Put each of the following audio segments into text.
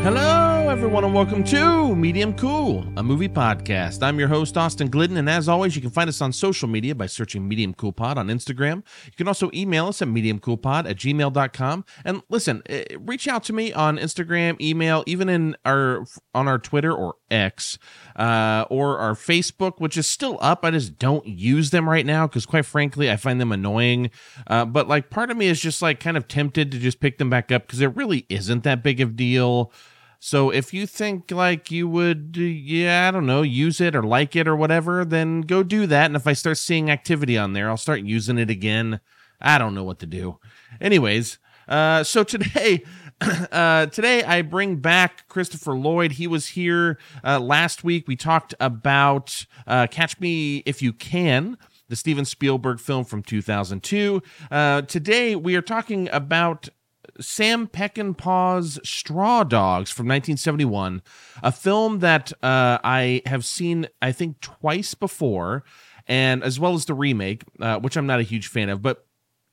Hello, everyone, and welcome to Medium Cool, a movie podcast. I'm your host, Austin Glidden, and as always, you can find us on social media by searching Medium Cool Pod on Instagram. You can also email us at mediumcoolpod@gmail.com. And listen, reach out to me on Instagram, email, even on our Twitter or X, or our Facebook, which is still up. I just don't use them right now because, quite frankly, I find them annoying. But like, part of me is just like kind of tempted to just pick them back up because it really isn't that big of a deal. So if you think like you would, I don't know, use it or like it or whatever, then go do that. And if I start seeing activity on there, I'll start using it again. I don't know what to do. Anyways, so today I bring back Christopher Lloyd. He was here last week. We talked about Catch Me If You Can, the Steven Spielberg film from 2002. Today we are talking about Sam Peckinpah's Straw Dogs from 1971, a film that I have seen, I think, twice before, and as well as the remake, which I'm not a huge fan of. But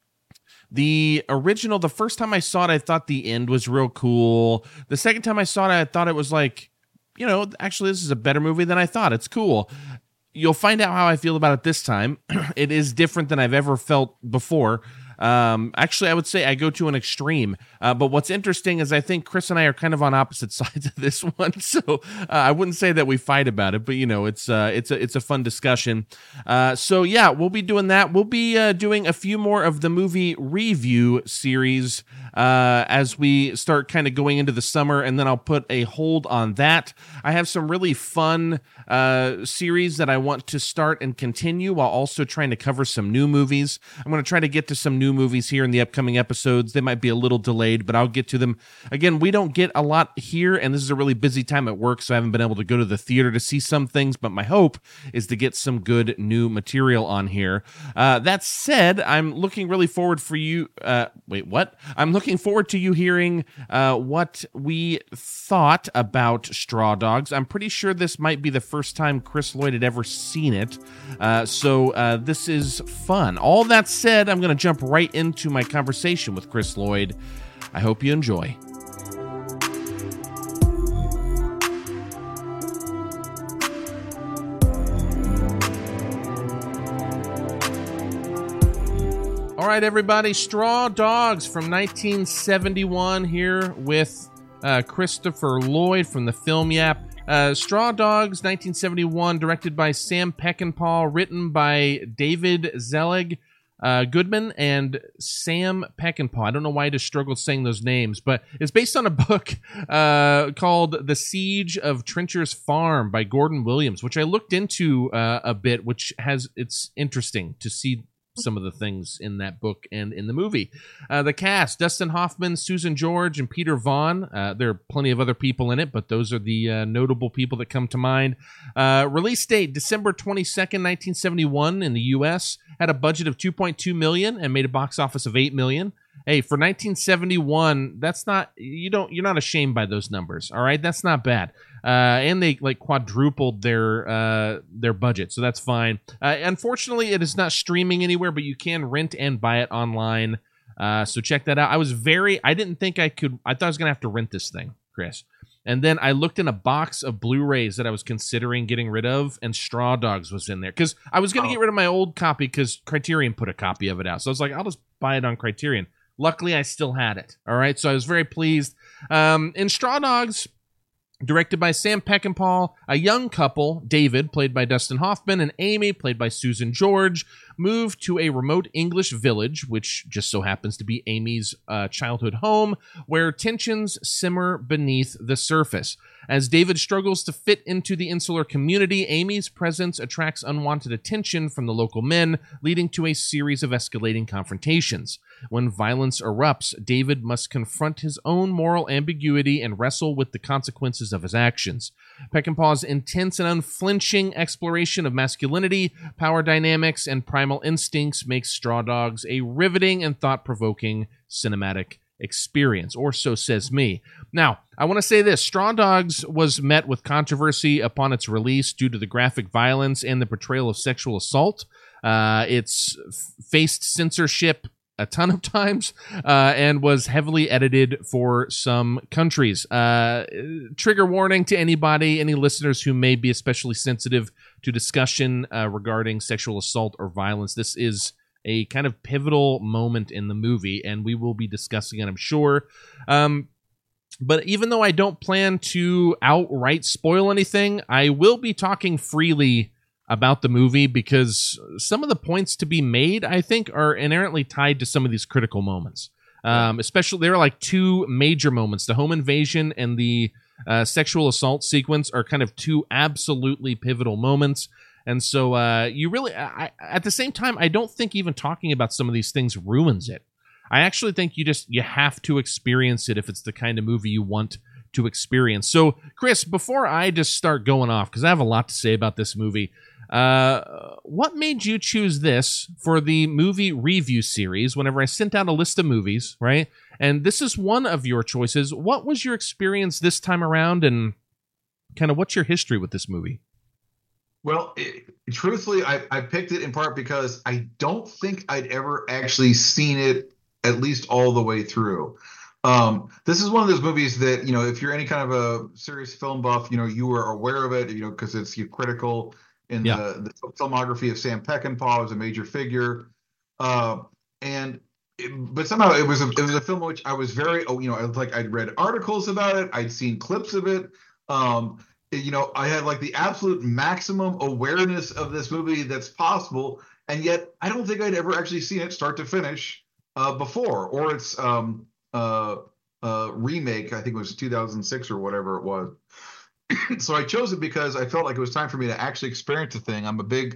the original, the first time I saw it, I thought the end was real cool. The second time I saw it, I thought it was like, you know, actually, this is a better movie than I thought. It's cool. You'll find out how I feel about it this time. It is different than I've ever felt before. Actually, I would say I go to an extreme. But what's interesting is I think Chris and I are kind of on opposite sides of this one. So I wouldn't say that we fight about it, but you know, it's a fun discussion. So yeah, we'll be doing that. We'll be doing a few more of the movie review series as we start kind of going into the summer, and then I'll put a hold on that. I have some really fun series that I want to start and continue while also trying to cover some new movies. I'm going to try to get to some new movies here in the upcoming episodes. They might be a little delayed, but I'll get to them. Again, we don't get a lot here, and this is a really busy time at work, so I haven't been able to go to the theater to see some things, but my hope is to get some good new material on here. That said, I'm looking really forward for you. I'm looking forward to you hearing what we thought about Straw Dogs. I'm pretty sure this might be the first time Chris Lloyd had ever seen it, so this is fun. All that said, I'm going to jump right into my conversation with Chris Lloyd. I hope you enjoy. All right, everybody, Straw Dogs from 1971 here with Christopher Lloyd from the Film Yap. Straw Dogs, 1971, directed by Sam Peckinpah, written by David Zelig Goodman and Sam Peckinpah. I don't know why I just struggled saying those names, but it's based on a book called The Siege of Trencher's Farm by Gordon Williams, which I looked into a bit, which it's interesting to see some of the things in that book and in the movie. The cast: Dustin Hoffman, Susan George, and Peter Vaughn. There are plenty of other people in it, but those are the notable people that come to mind. Release date: December 22nd, 1971 in the U.S. Had a budget of $2.2 million and made a box office of $8 million. Hey, for 1971, that's not, you're not ashamed by those numbers, all right? That's not bad. And they like quadrupled their budget, so that's fine. Unfortunately, it is not streaming anywhere, but you can rent and buy it online. So check that out. I didn't think I could. I thought I was gonna have to rent this thing, Chris. And then I looked in a box of Blu-rays that I was considering getting rid of, and Straw Dogs was in there. Because I was going to get rid of my old copy because Criterion put a copy of it out. So I was like, I'll just buy it on Criterion. Luckily, I still had it. All right, so I was very pleased. In Straw Dogs, directed by Sam Peckinpah, a young couple, David, played by Dustin Hoffman, and Amy, played by Susan George, move to a remote English village, which just so happens to be Amy's childhood home, where tensions simmer beneath the surface. As David struggles to fit into the insular community, Amy's presence attracts unwanted attention from the local men, leading to a series of escalating confrontations. When violence erupts, David must confront his own moral ambiguity and wrestle with the consequences of his actions. Peckinpah's intense and unflinching exploration of masculinity, power dynamics, and primal instincts makes Straw Dogs a riveting and thought-provoking cinematic experience, or so says me. Now, I want to say this. Straw Dogs was met with controversy upon its release due to the graphic violence and the portrayal of sexual assault. It's faced censorship a ton of times and was heavily edited for some countries. Trigger warning to any listeners who may be especially sensitive to discussion regarding sexual assault or violence. This is a kind of pivotal moment in the movie, and we will be discussing it, I'm sure. But even though I don't plan to outright spoil anything, I will be talking freely about the movie because some of the points to be made, I think, are inherently tied to some of these critical moments. Especially, there are like two major moments. The home invasion and the sexual assault sequence are kind of two absolutely pivotal moments. And so you really, at the same time, I don't think even talking about some of these things ruins it. I actually think you have to experience it if it's the kind of movie you want to experience. So, Chris, before I just start going off, because I have a lot to say about this movie, what made you choose this for the movie review series whenever I sent out a list of movies, right? And this is one of your choices. What was your experience this time around, and kind of what's your history with this movie? Well, truthfully, I picked it in part because I don't think I'd ever actually seen it at least all the way through. This is one of those movies that, if you're any kind of a serious film buff, you are aware of it, because it's critical in the filmography of Sam Peckinpah as a major figure. But somehow it was a film which I was very, I'd read articles about it. I'd seen clips of it. I had like the absolute maximum awareness of this movie that's possible. And yet I don't think I'd ever actually seen it start to finish before, or its remake. I think it was 2006 or whatever it was. So I chose it because I felt like it was time for me to actually experience the thing. I'm a big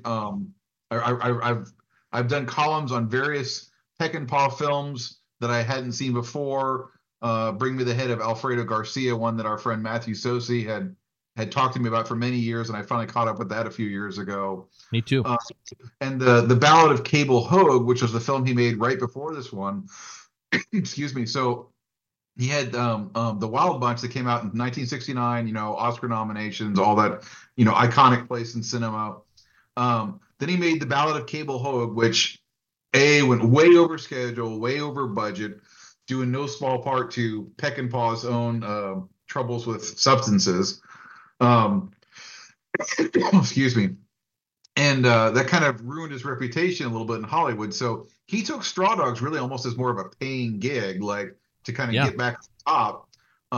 I've done columns on various Peckinpah films that I hadn't seen before. Bring Me the Head of Alfredo Garcia, one that our friend Matthew Sosi had talked to me about for many years, and I finally caught up with that a few years ago. Me too. And the Ballad of Cable Hogue, which was the film he made right before this one. Excuse me. So he had the Wild Bunch that came out in 1969. Oscar nominations, all that. Iconic place in cinema. Then he made the Ballad of Cable Hogue, which went way over schedule, way over budget, due in no small part to Peckinpah's own troubles with substances. Excuse me. And that kind of ruined his reputation a little bit in Hollywood. So he took Straw Dogs really almost as more of a paying gig, like to kind of get back to the top.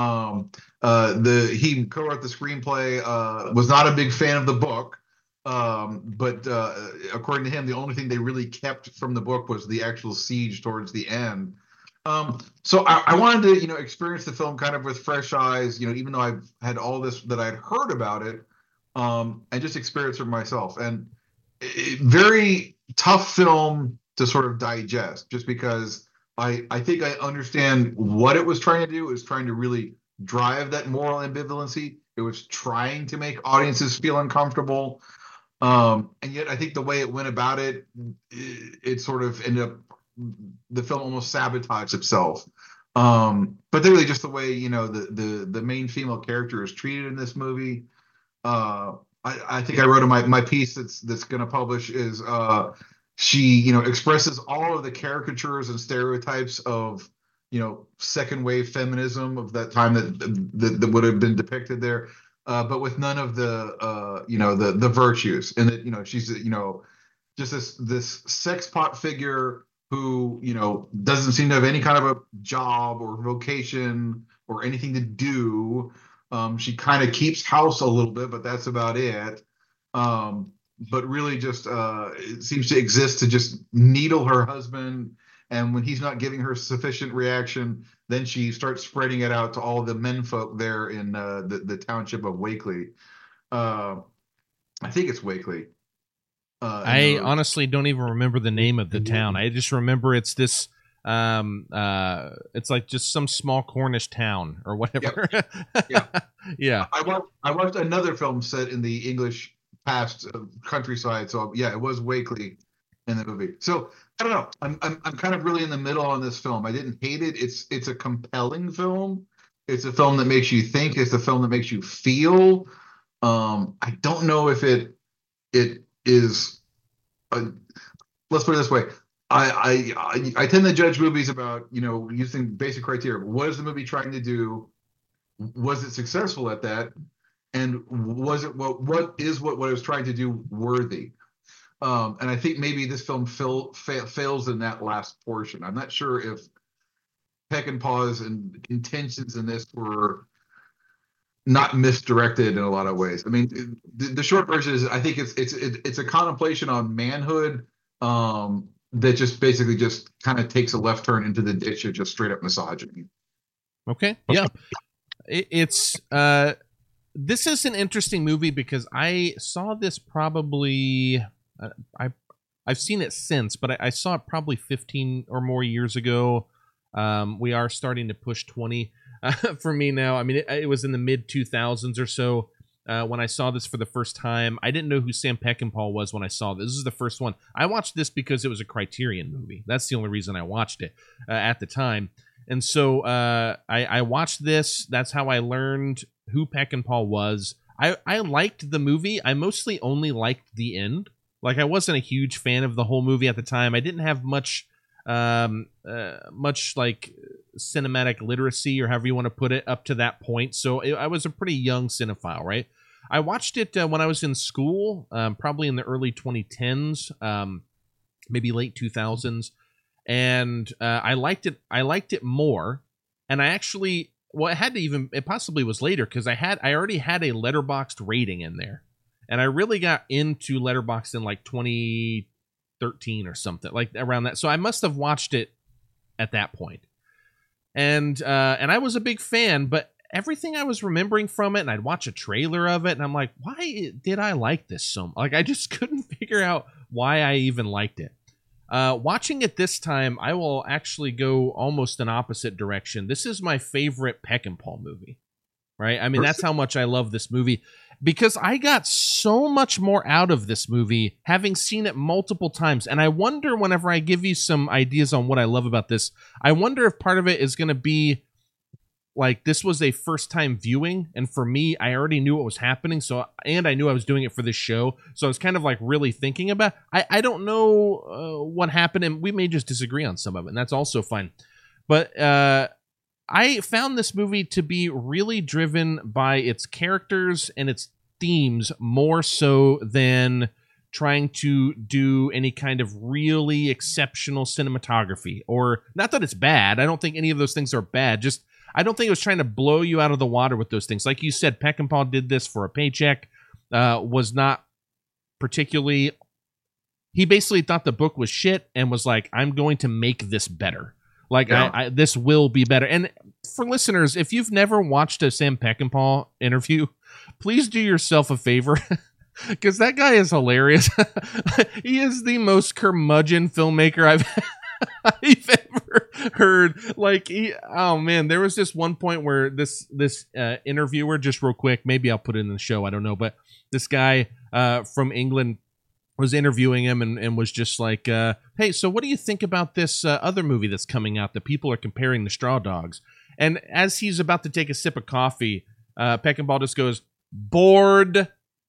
He co-wrote the screenplay, was not a big fan of the book. But according to him, the only thing they really kept from the book was the actual siege towards the end. So I wanted to, experience the film kind of with fresh eyes, even though I've had all this that I'd heard about it, and just experience it for myself. And very tough film to sort of digest, just because I think I understand what it was trying to do. It was trying to really drive that moral ambivalency. It was trying to make audiences feel uncomfortable. And yet I think the way it went about it, it sort of ended up, the film almost sabotaged itself. Particularly just the way, the main female character is treated in this movie. I think I wrote in my piece that's going to publish is she, expresses all of the caricatures and stereotypes of, second wave feminism of that time that would have been depicted there. But with none of the the virtues, and that she's just this sex pot figure who doesn't seem to have any kind of a job or vocation or anything to do. She kind of keeps house a little bit, but that's about it. But really just seems to exist to just needle her husband. And when he's not giving her sufficient reaction, then she starts spreading it out to all the menfolk there in the township of Wakely. I think it's Wakely. I honestly don't even remember the name of the town. I just remember it's this. It's like just some small Cornish town or whatever. Yeah. I watched another film set in the English past countryside. So yeah, it was Wakely in the movie. So I don't know. I'm kind of really in the middle on this film. I didn't hate it. It's a compelling film. It's a film that makes you think. It's a film that makes you feel. I don't know if it is. Let's put it this way. I tend to judge movies about, using basic criteria. What is the movie trying to do? Was it successful at that? And was it what it was trying to do worthy? And I think maybe this film fails in that last portion. I'm not sure if Peckinpah's intentions in this were not misdirected in a lot of ways. I mean, the short version is I think it's a contemplation on manhood, that just basically just kind of takes a left turn into the ditch of just straight up misogyny. Okay, yeah, it's this is an interesting movie because I saw this probably I've seen it since, but I saw it probably 15 or more years ago. We are starting to push 20 for me now. I mean, it was in the mid 2000s or so when I saw this for the first time. I didn't know who Sam Peckinpah was when I saw this. This is the first one. I watched this because it was a Criterion movie. That's the only reason I watched it at the time. And so I watched this. That's how I learned who Peckinpah was. I liked the movie. I mostly only liked the end. Like, I wasn't a huge fan of the whole movie at the time. I didn't have much like cinematic literacy, or however you want to put it, up to that point. So I was a pretty young cinephile, right? I watched it when I was in school, probably in the early 2010s, maybe late 2000s, and I liked it. I liked it more, and I actually, well, it possibly was later because I already had a Letterboxd rating in there, and I really got into Letterboxd in like 2013 or something, like around that. So I must have watched it at that point. And I was a big fan, but everything I was remembering from it, and I'd watch a trailer of it, and I'm like, why did I like this so much? Like, I just couldn't figure out why I even liked it. Watching it this time, I will actually go almost an opposite direction. This is my favorite Peckinpah movie, right? I mean, that's how much I love this movie, because I got so much more out of this movie having seen it multiple times. And I wonder, whenever I give you some ideas on what I love about this, I wonder if part of it is going to be like, this was a first time viewing. And for me, I already knew what was happening. And I knew I was doing it for this show. So I was kind of like really thinking about, I don't know what happened, and we may just disagree on some of it, and that's also fine. But, I found this movie to be really driven by its characters and its themes more so than trying to do any kind of really exceptional cinematography. Or, not that it's bad. I don't think any of those things are bad. Just, I don't think it was trying to blow you out of the water with those things. Like you said, Peckinpah did this for a paycheck. Was not particularly... He basically thought the book was shit and was like, I'm going to make this better. Like, yeah. This will be better. And for listeners, if you've never watched a Sam Peckinpah interview, please do yourself a favor, because that guy is hilarious. He is the most curmudgeon filmmaker I've ever heard. Like, oh man, there was this one point where this interviewer, just real quick, maybe I'll put it in the show, I don't know, but this guy from England was interviewing him and was just like, hey, so what do you think about this other movie that's coming out that people are comparing to Straw Dogs? And as he's about to take a sip of coffee, Peckinpah just goes, bored,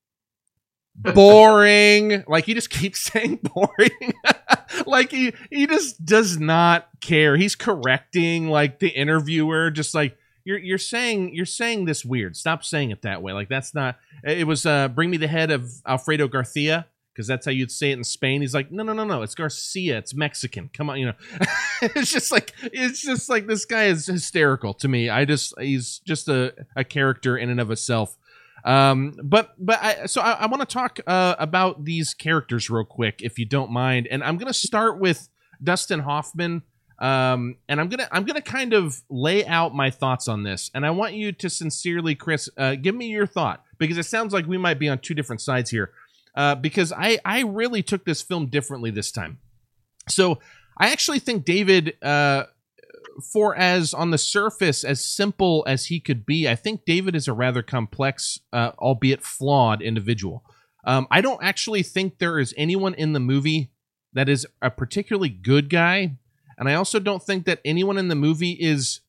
boring. Like, he just keeps saying boring. Like, he just does not care. He's correcting, like, the interviewer, just like, you're saying this weird. Stop saying it that way. Like, that's not... It was Bring Me the Head of Alfredo Garcia, because that's how you'd say it in Spain. He's like, no, it's Garcia, it's Mexican. Come on, it's just like this guy is hysterical to me. He's just a character in and of itself. But I want to talk about these characters real quick, if you don't mind, and I'm gonna start with Dustin Hoffman. And I'm gonna kind of lay out my thoughts on this, and I want you to sincerely, Chris, give me your thought, because it sounds like we might be on two different sides here. Because I really took this film differently this time. So I actually think David, for as on the surface as simple as he could be, I think David is a rather complex, albeit flawed individual. I don't actually think there is anyone in the movie that is a particularly good guy, and I also don't think that anyone in the movie is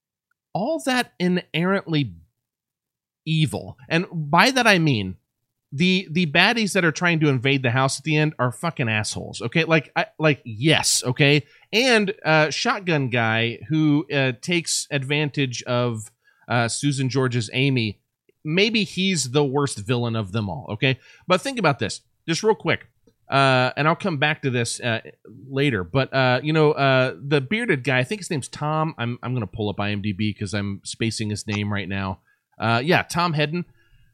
all that inherently evil. And by that I mean, the baddies that are trying to invade the house at the end are fucking assholes. Okay, yes, okay, and shotgun guy who takes advantage of Susan George's Amy. Maybe he's the worst villain of them all. Okay, but think about this just real quick, and I'll come back to this later. But the bearded guy, I think his name's Tom. I'm gonna pull up IMDb because I'm spacing his name right now. Tom Hedden.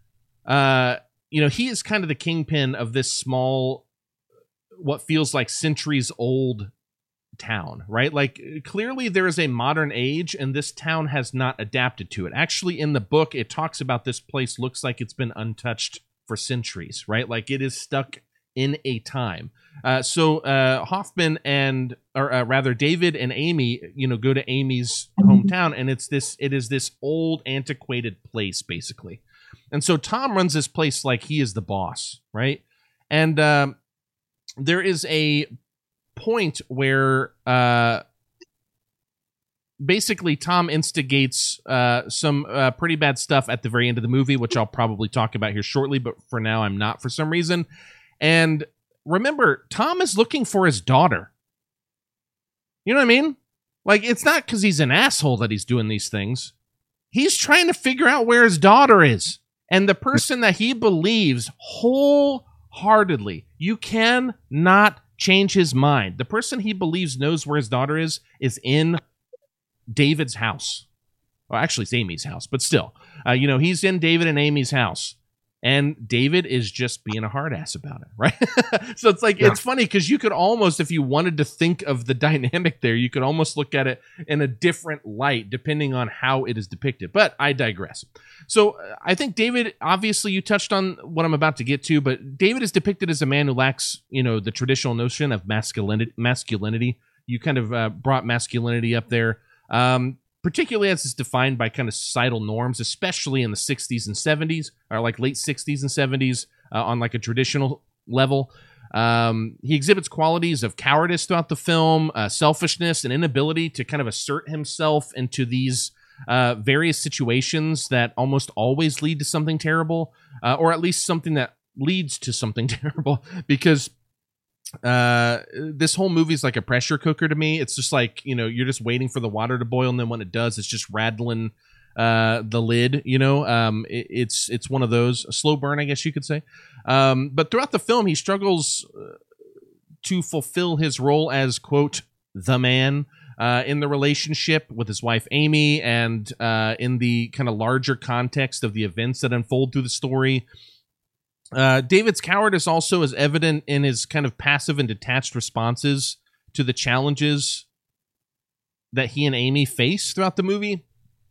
He is kind of the kingpin of this small, what feels like centuries old town, right? Like, clearly there is a modern age and this town has not adapted to it. Actually, in the book, it talks about this place looks like it's been untouched for centuries, right? Like it is stuck in a time. So Hoffman David and Amy, go to Amy's hometown, and it is this old antiquated place, basically. And so Tom runs this place like he is the boss, right? And there is a point where basically Tom instigates some pretty bad stuff at the very end of the movie, which I'll probably talk about here shortly, but for now I'm not for some reason. And remember, Tom is looking for his daughter. You know what I mean? Like, it's not because he's an asshole that he's doing these things. He's trying to figure out where his daughter is. And the person that he believes wholeheartedly, you cannot change his mind. The person he believes knows where his daughter is in David's house. Well, actually, it's Amy's house, but still. He's in David and Amy's house. And David is just being a hard ass about it, right? So it's like, It's funny because you could almost, if you wanted to think of the dynamic there, you could almost look at it in a different light depending on how it is depicted. But I digress. So I think David, obviously you touched on what I'm about to get to, but David is depicted as a man who lacks, the traditional notion of masculinity. You kind of brought masculinity up there. Particularly as it's defined by kind of societal norms, especially in the 60s and 70s, or like late 60s and 70s on like a traditional level. He exhibits qualities of cowardice throughout the film, selfishness, and inability to kind of assert himself into these various situations that almost always lead to something terrible, or at least something that leads to something terrible, because this whole movie is like a pressure cooker to me. It's just like, you're just waiting for the water to boil, and then when it does, it's just rattling the lid. It's one of those, a slow burn, I guess you could say. But throughout the film, he struggles to fulfill his role as, quote, the man in the relationship with his wife Amy, and in the kind of larger context of the events that unfold through the story. David's cowardice also is evident in his kind of passive and detached responses to the challenges that he and Amy face throughout the movie.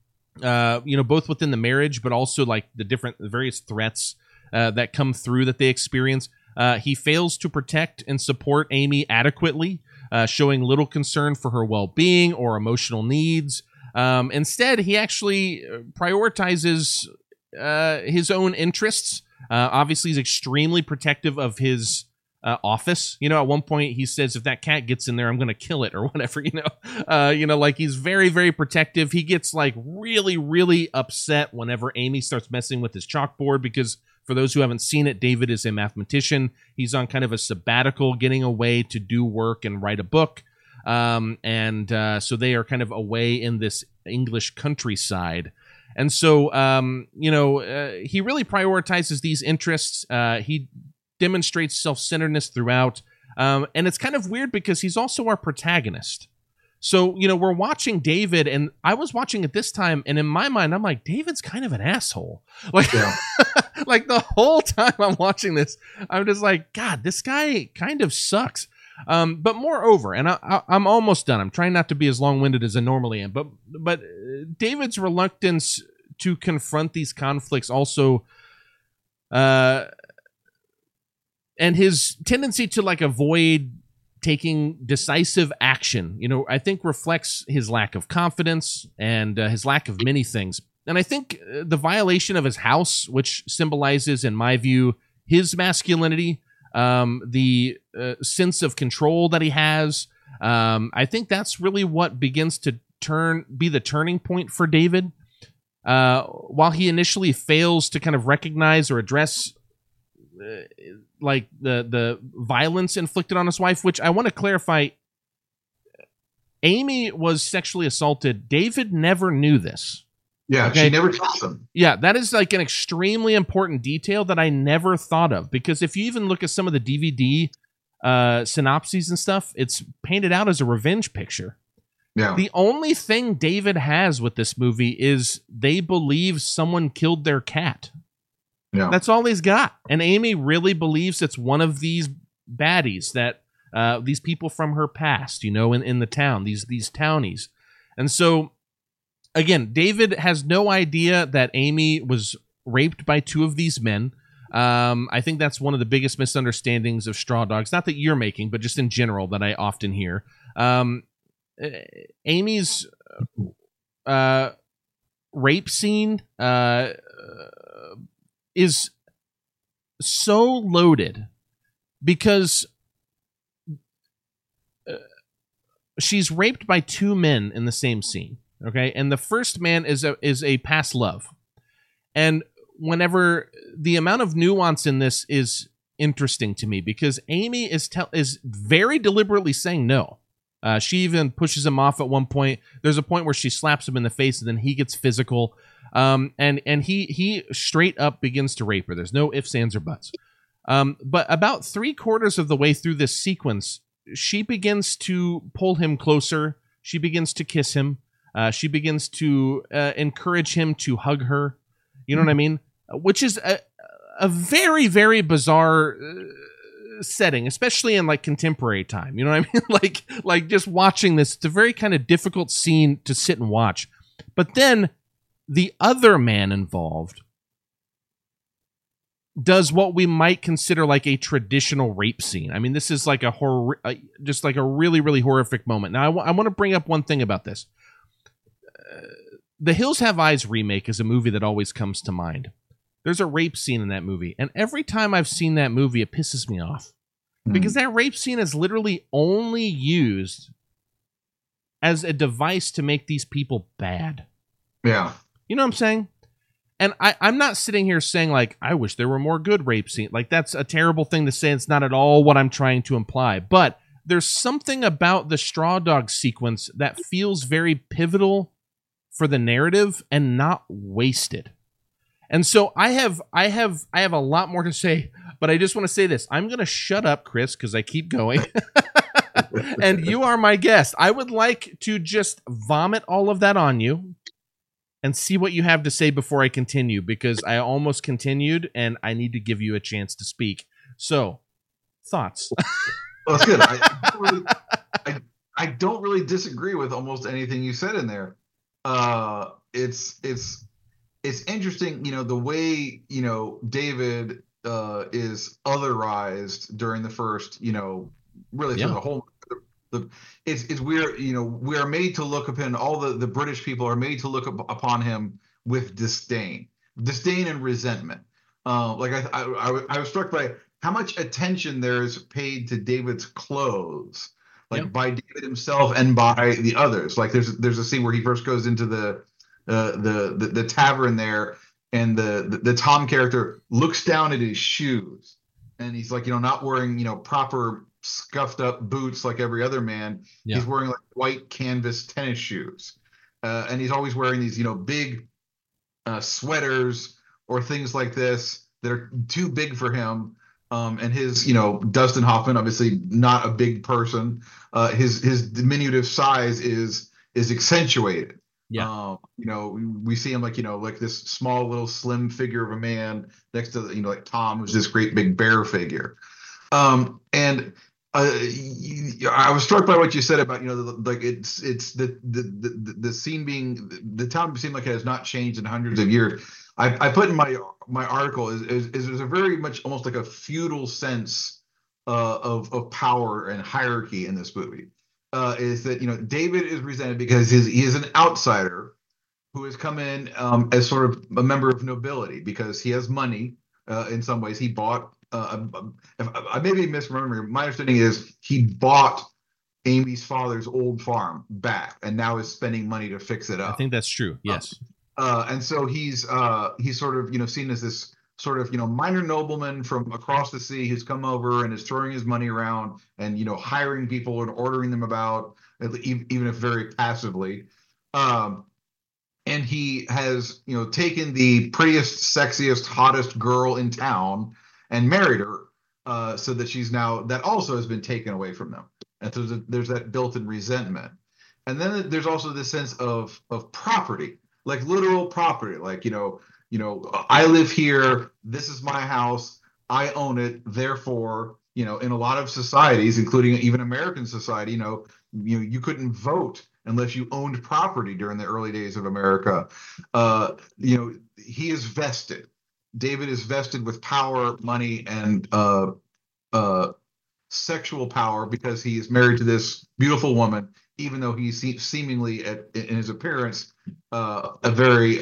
Both within the marriage, but also like the various threats that come through that they experience. He fails to protect and support Amy adequately, showing little concern for her well-being or emotional needs. Instead, he actually prioritizes his own interests. Obviously, he's extremely protective of his office. At one point he says, if that cat gets in there, I'm going to kill it or whatever, like he's very, very protective. He gets like really, really upset whenever Amy starts messing with his chalkboard, because for those who haven't seen it, David is a mathematician. He's on kind of a sabbatical, getting away to do work and write a book. So they are kind of away in this English countryside. And so, he really prioritizes these interests. He demonstrates self-centeredness throughout. And it's kind of weird because he's also our protagonist. So, we're watching David, and I was watching it this time, and in my mind, I'm like, David's kind of an asshole. Like, like the whole time I'm watching this, I'm just like, God, this guy kind of sucks. But moreover, and I'm almost done. I'm trying not to be as long-winded as I normally am. But David's reluctance to confront these conflicts also, and his tendency to like avoid taking decisive action, I think reflects his lack of confidence and his lack of many things. And I think the violation of his house, which symbolizes, in my view, his masculinity, the sense of control that he has, I think that's really what begins to be the turning point for David. While he initially fails to kind of recognize or address like the violence inflicted on his wife, which I want to clarify. Amy was sexually assaulted. David never knew this. Yeah, okay? She never tells him. Yeah, that is like an extremely important detail that I never thought of, because if you even look at some of the DVD synopses and stuff, it's painted out as a revenge picture. Yeah. The only thing David has with this movie is they believe someone killed their cat. Yeah. That's all he's got. And Amy really believes it's one of these baddies, that these people from her past, in the town, these townies. And so, again, David has no idea that Amy was raped by two of these men. I think that's one of the biggest misunderstandings of Straw Dogs. Not that you're making, but just in general that I often hear. Amy's rape scene is so loaded because she's raped by two men in the same scene. Okay, and the first man is a past love, and whenever the amount of nuance in this is interesting to me, because Amy is very deliberately saying no. She even pushes him off at one point. There's a point where she slaps him in the face, and then he gets physical. And he straight up begins to rape her. There's no ifs, ands, or buts. But about 3/4 of the way through this sequence, she begins to pull him closer. She begins to kiss him. She begins to encourage him to hug her. You know what I mean? Which is a very, very bizarre setting, especially in like contemporary time. You know what I mean? like just watching this, it's a very kind of difficult scene to sit and watch. But then the other man involved does what we might consider like a traditional rape scene. I mean, this is like just like a really, really horrific moment. Now, I want to bring up one thing about this. The Hills Have Eyes remake is a movie that always comes to mind. There's a rape scene in that movie, and every time I've seen that movie, it pisses me off. Because that rape scene is literally only used as a device to make these people bad. Yeah. You know what I'm saying? And I'm not sitting here saying, like, I wish there were more good rape scenes. Like, that's a terrible thing to say. It's not at all what I'm trying to imply. But there's something about the Straw Dog sequence that feels very pivotal for the narrative and not wasted. And so I have a lot more to say, but I just want to say this. I'm going to shut up, Chris, because I keep going. And you are my guest. I would like to just vomit all of that on you and see what you have to say before I continue, because I almost continued and I need to give you a chance to speak. So, thoughts? Well, that's good. I don't really disagree with almost anything you said in there. It's interesting, the way, David is otherized during the first, really through the whole. It's weird, we are made to look upon all the British people are made to look upon him with disdain and resentment. Like I was struck by how much attention there's paid to David's clothes, like by David himself and by the others. Like there's a scene where he first goes into the tavern there, and the Tom character looks down at his shoes, and he's like, not wearing, proper scuffed up boots like every other man. He's wearing like white canvas tennis shoes, and he's always wearing these, big sweaters or things like this that are too big for him. And his, Dustin Hoffman, obviously not a big person. His diminutive size is accentuated. Yeah. We see him like this small little slim figure of a man next to like Tom, who's this great big bear figure. And I was struck by what you said about like it's the scene being the town seemed like it has not changed in hundreds of years. I put in my article is a very much almost like a feudal sense of power and hierarchy in this movie. Is that David is resented because he is an outsider who has come in as sort of a member of nobility because he has money. In some ways, he bought. I may be misremembering. My understanding is he bought Amy's father's old farm back, and now is spending money to fix it up. I think that's true. Yes. And so he's sort of seen as this sort of, minor nobleman from across the sea who's come over and is throwing his money around and, hiring people and ordering them about, even if very passively. And he has, taken the prettiest, sexiest, hottest girl in town and married her, so that that also has been taken away from them. And so there's that built-in resentment. And then there's also this sense of property, like literal property, like, I live here, this is my house, I own it, therefore, in a lot of societies, including even American society, you couldn't vote unless you owned property during the early days of America. He is vested. David is vested with power, money, and sexual power because he is married to this beautiful woman, even though he's seemingly in his appearance a very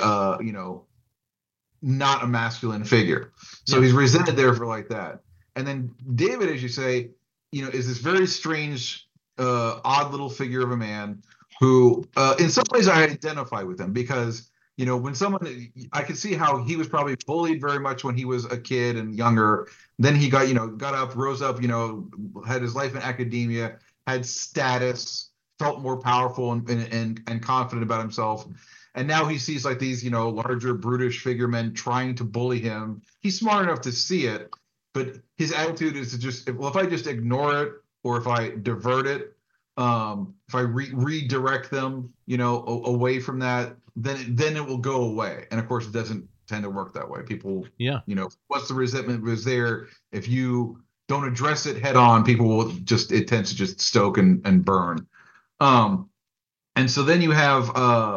not a masculine figure. So he's resented there for like that. And then David, as you say, is this very strange, odd little figure of a man who, in some ways, I identify with him because, when I could see how he was probably bullied very much when he was a kid and younger. Then he got up, rose up, had his life in academia, had status, felt more powerful and confident about himself. And now he sees like these, larger, brutish figuremen trying to bully him. He's smart enough to see it, but his attitude is to just, if I just ignore it or if I divert it, if I redirect them, away from that, then it will go away. And of course, it doesn't tend to work that way. People, once the resentment was there, if you don't address it head on, people will it tends to just stoke and burn. And so then you have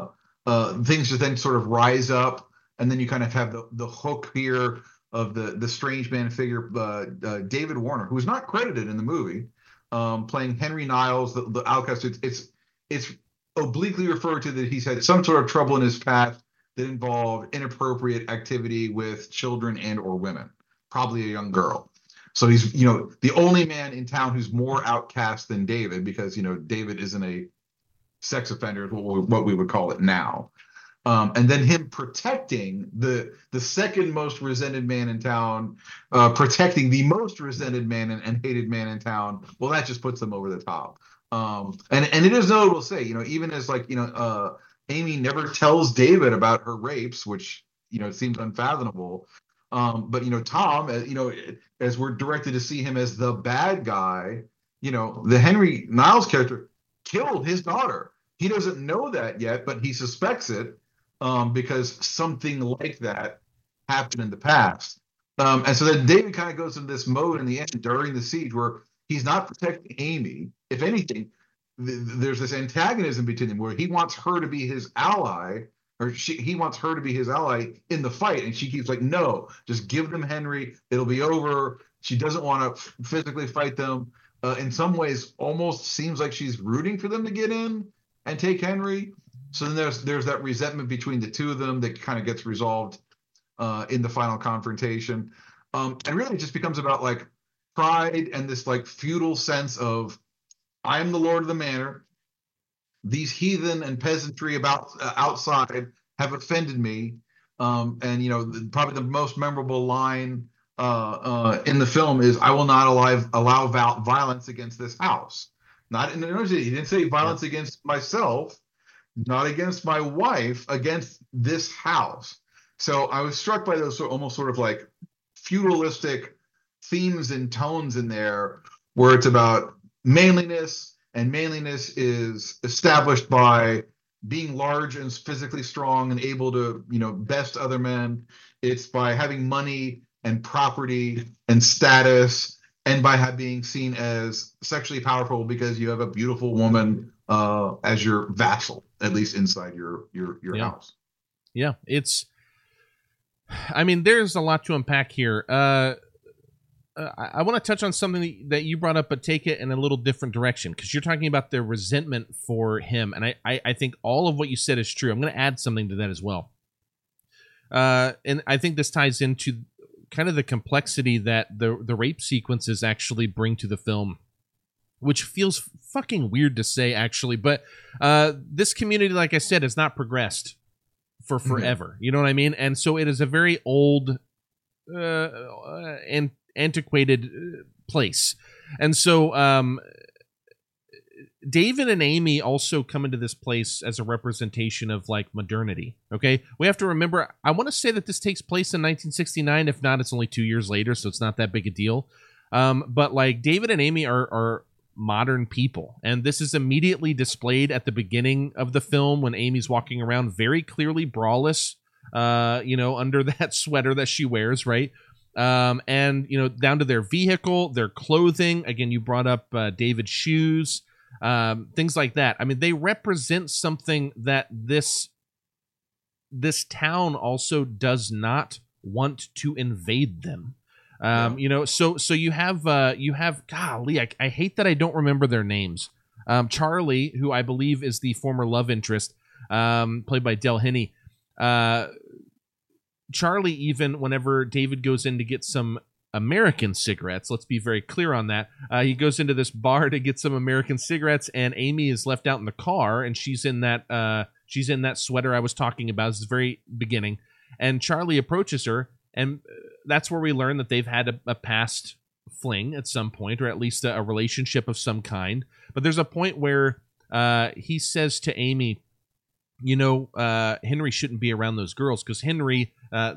things that then sort of rise up, and then you kind of have the hook here of the strange man figure, David Warner, who is not credited in the movie, playing Henry Niles, the outcast. It's obliquely referred to that he's had some sort of trouble in his past that involved inappropriate activity with children and or women, probably a young girl. So he's, the only man in town who's more outcast than David, because, David isn't a sex offender, what we would call it now. And then him protecting the second most resented man in town, protecting the most resented man and hated man in town. Well, that just puts them over the top. And it is notable to say, even as Amy never tells David about her rapes, which, seems unfathomable. But, Tom, as we're directed to see him as the bad guy, the Henry Niles character killed his daughter. He doesn't know that yet, but he suspects it because something like that happened in the past. And so then David kind of goes into this mode in the end during the siege where he's not protecting Amy. If anything, there's this antagonism between them where he wants her to be his ally, or he wants her to be his ally in the fight. And she keeps like, no, just give them Henry. It'll be over. She doesn't want to physically fight them. In some ways, almost seems like she's rooting for them to get in and take Henry. So then there's that resentment between the two of them that kind of gets resolved in the final confrontation. And really it just becomes about like pride and this like feudal sense of, I am the lord of the manor. These heathen and peasantry outside have offended me. And, probably the most memorable line in the film is, I will not allow violence against this house. He didn't say violence against myself, not against my wife, against this house. So I was struck by those almost sort of like feudalistic themes and tones in there, where it's about manliness, and manliness is established by being large and physically strong and able to, best other men. It's by having money and property and status, and by being seen as sexually powerful because you have a beautiful woman as your vassal, at least inside your house. Yeah, there's a lot to unpack here. I want to touch on something that you brought up, but take it in a little different direction, because you're talking about their resentment for him. And I think all of what you said is true. I'm going to add something to that as well. And I think this ties into kind of the complexity that the rape sequences actually bring to the film, which feels fucking weird to say, actually. But this community, like I said, has not progressed for forever. Mm-hmm. You know what I mean? And so it is a very old antiquated place. And so David and Amy also come into this place as a representation of like modernity. Okay, we have to remember, I want to say that this takes place in 1969. If not, it's only 2 years later, so it's not that big a deal. But like David and Amy are modern people, and this is immediately displayed at the beginning of the film when Amy's walking around very clearly braless, under that sweater that she wears, right? And down to their vehicle, their clothing. Again, you brought up David's shoes, things like that. I mean, they represent something that this town also does not want to invade them. So you have golly, I hate that I don't remember their names. Charlie, who I believe is the former love interest, played by Del Henney. Charlie, even whenever David goes in to get some American cigarettes, let's be very clear on that. He goes into this bar to get some American cigarettes, and Amy is left out in the car, and she's in that sweater I was talking about. This is the very beginning, and Charlie approaches her. And that's where we learn that they've had a past fling at some point, or at least a relationship of some kind. But there's a point where he says to Amy, Henry shouldn't be around those girls, because Henry,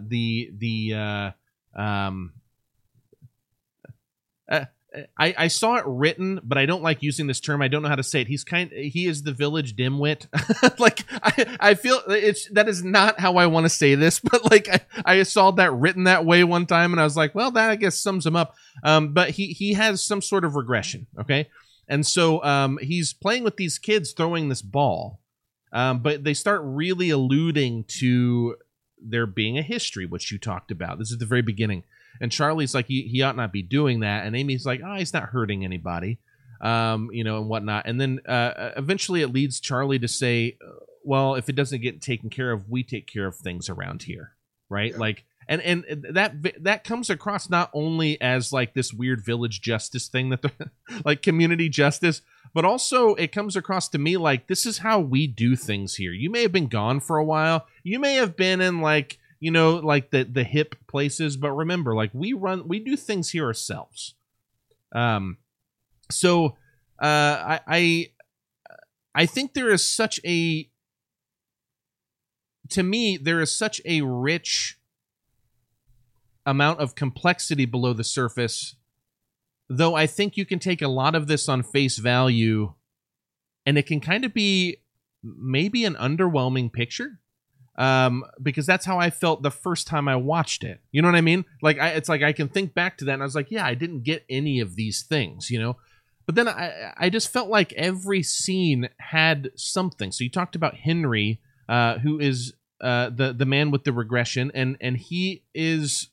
I saw it written, but I don't like using this term. I don't know how to say it. He is the village dimwit. Like I feel that is not how I want to say this, but like I saw that written that way one time, and I was like, well, that I guess sums him up. But he has some sort of regression. Okay. And so he's playing with these kids throwing this ball. But they start really alluding to there being a history, which you talked about. This is the very beginning. And Charlie's like, he ought not be doing that. And Amy's like, he's not hurting anybody, and whatnot. And then eventually it leads Charlie to say, well, if it doesn't get taken care of, we take care of things around here. Right. Yeah. Like, and that comes across not only as like this weird village justice thing that like community justice, but also it comes across to me like this is how we do things here. You may have been gone for a while. You may have been in like, like the hip places, but remember, like we do things here ourselves. I think there is such a rich amount of complexity below the surface, though I think you can take a lot of this on face value and it can kind of be maybe an underwhelming picture. Because that's how I felt the first time I watched it. You know what I mean? Like it's like I can think back to that and I was like, yeah, I didn't get any of these things, But then I just felt like every scene had something. So you talked about Henry, who is the man with the regression, and he is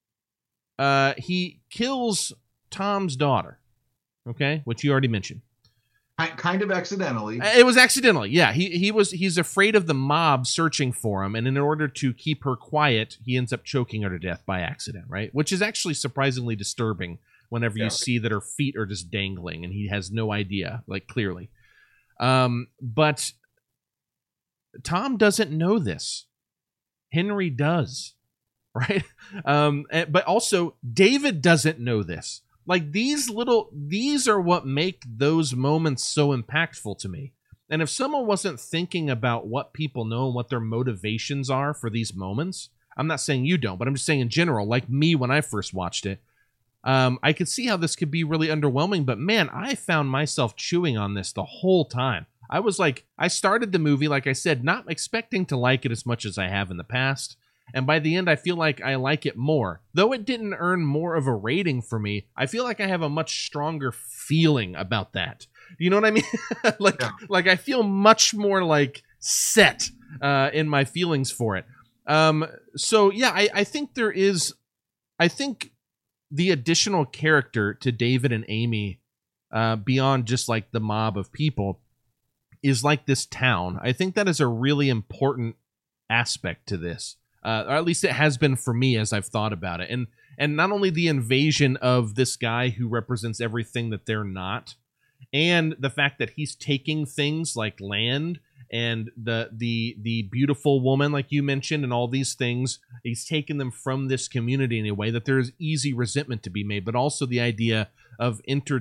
he kills Tom's daughter, okay, which you already mentioned. Kind of accidentally. It was accidentally, yeah. He's afraid of the mob searching for him, and in order to keep her quiet, he ends up choking her to death by accident, right? Which is actually surprisingly disturbing whenever you see that her feet are just dangling, and he has no idea, like clearly. But Tom doesn't know this. Henry does, right? But also David doesn't know this. Like these are what make those moments so impactful to me. And if someone wasn't thinking about what people know and what their motivations are for these moments, I'm not saying you don't, but I'm just saying in general, like me when I first watched it, I could see how this could be really underwhelming, but man, I found myself chewing on this the whole time. I was like, I started the movie, like I said, not expecting to like it as much as I have in the past. And by the end, I feel like I like it more. Though it didn't earn more of a rating for me, I feel like I have a much stronger feeling about that. You know what I mean? Like I feel much more like set in my feelings for it. So yeah, I think I think the additional character to David and Amy, beyond just like the mob of people, is like this town. I think that is a really important aspect to this. Or at least it has been for me as I've thought about it. And not only the invasion of this guy who represents everything that they're not, and the fact that he's taking things like land and the beautiful woman, like you mentioned, and all these things. He's taken them from this community in a way that there's easy resentment to be made, but also the idea of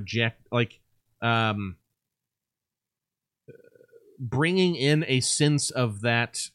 bringing in a sense of that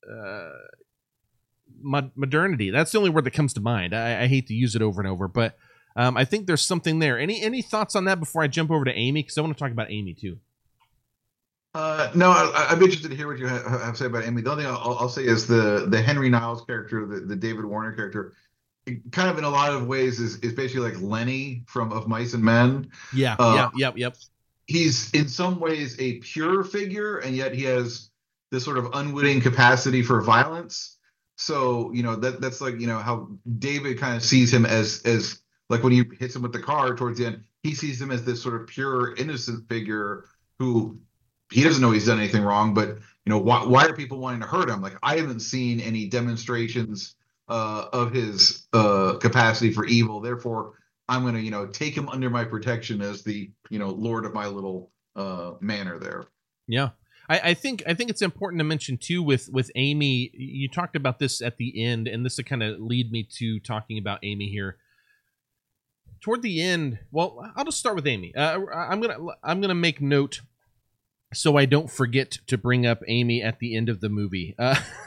modernity. That's the only word that comes to mind. I hate to use it over and over, but I think there's something there. Any thoughts on that before I jump over to Amy? Because I want to talk about Amy too. No, I'm interested to hear what you have to say about Amy. The only thing I'll say is the Henry Niles character, the David Warner character, kind of in a lot of ways is basically like Lenny from Of Mice and Men. Yeah, yep. He's in some ways a pure figure, and yet he has this sort of unwitting capacity for violence. So, that's like, how David kind of sees him as like when he hits him with the car towards the end, he sees him as this sort of pure, innocent figure who he doesn't know he's done anything wrong, but, why are people wanting to hurt him? Like, I haven't seen any demonstrations of his capacity for evil. Therefore, I'm going to, take him under my protection as the, lord of my little manor there. Yeah. I think it's important to mention too with Amy. You talked about this at the end, and this will kind of lead me to talking about Amy here. Toward the end, well, I'll just start with Amy. I'm gonna make note so I don't forget to bring up Amy at the end of the movie,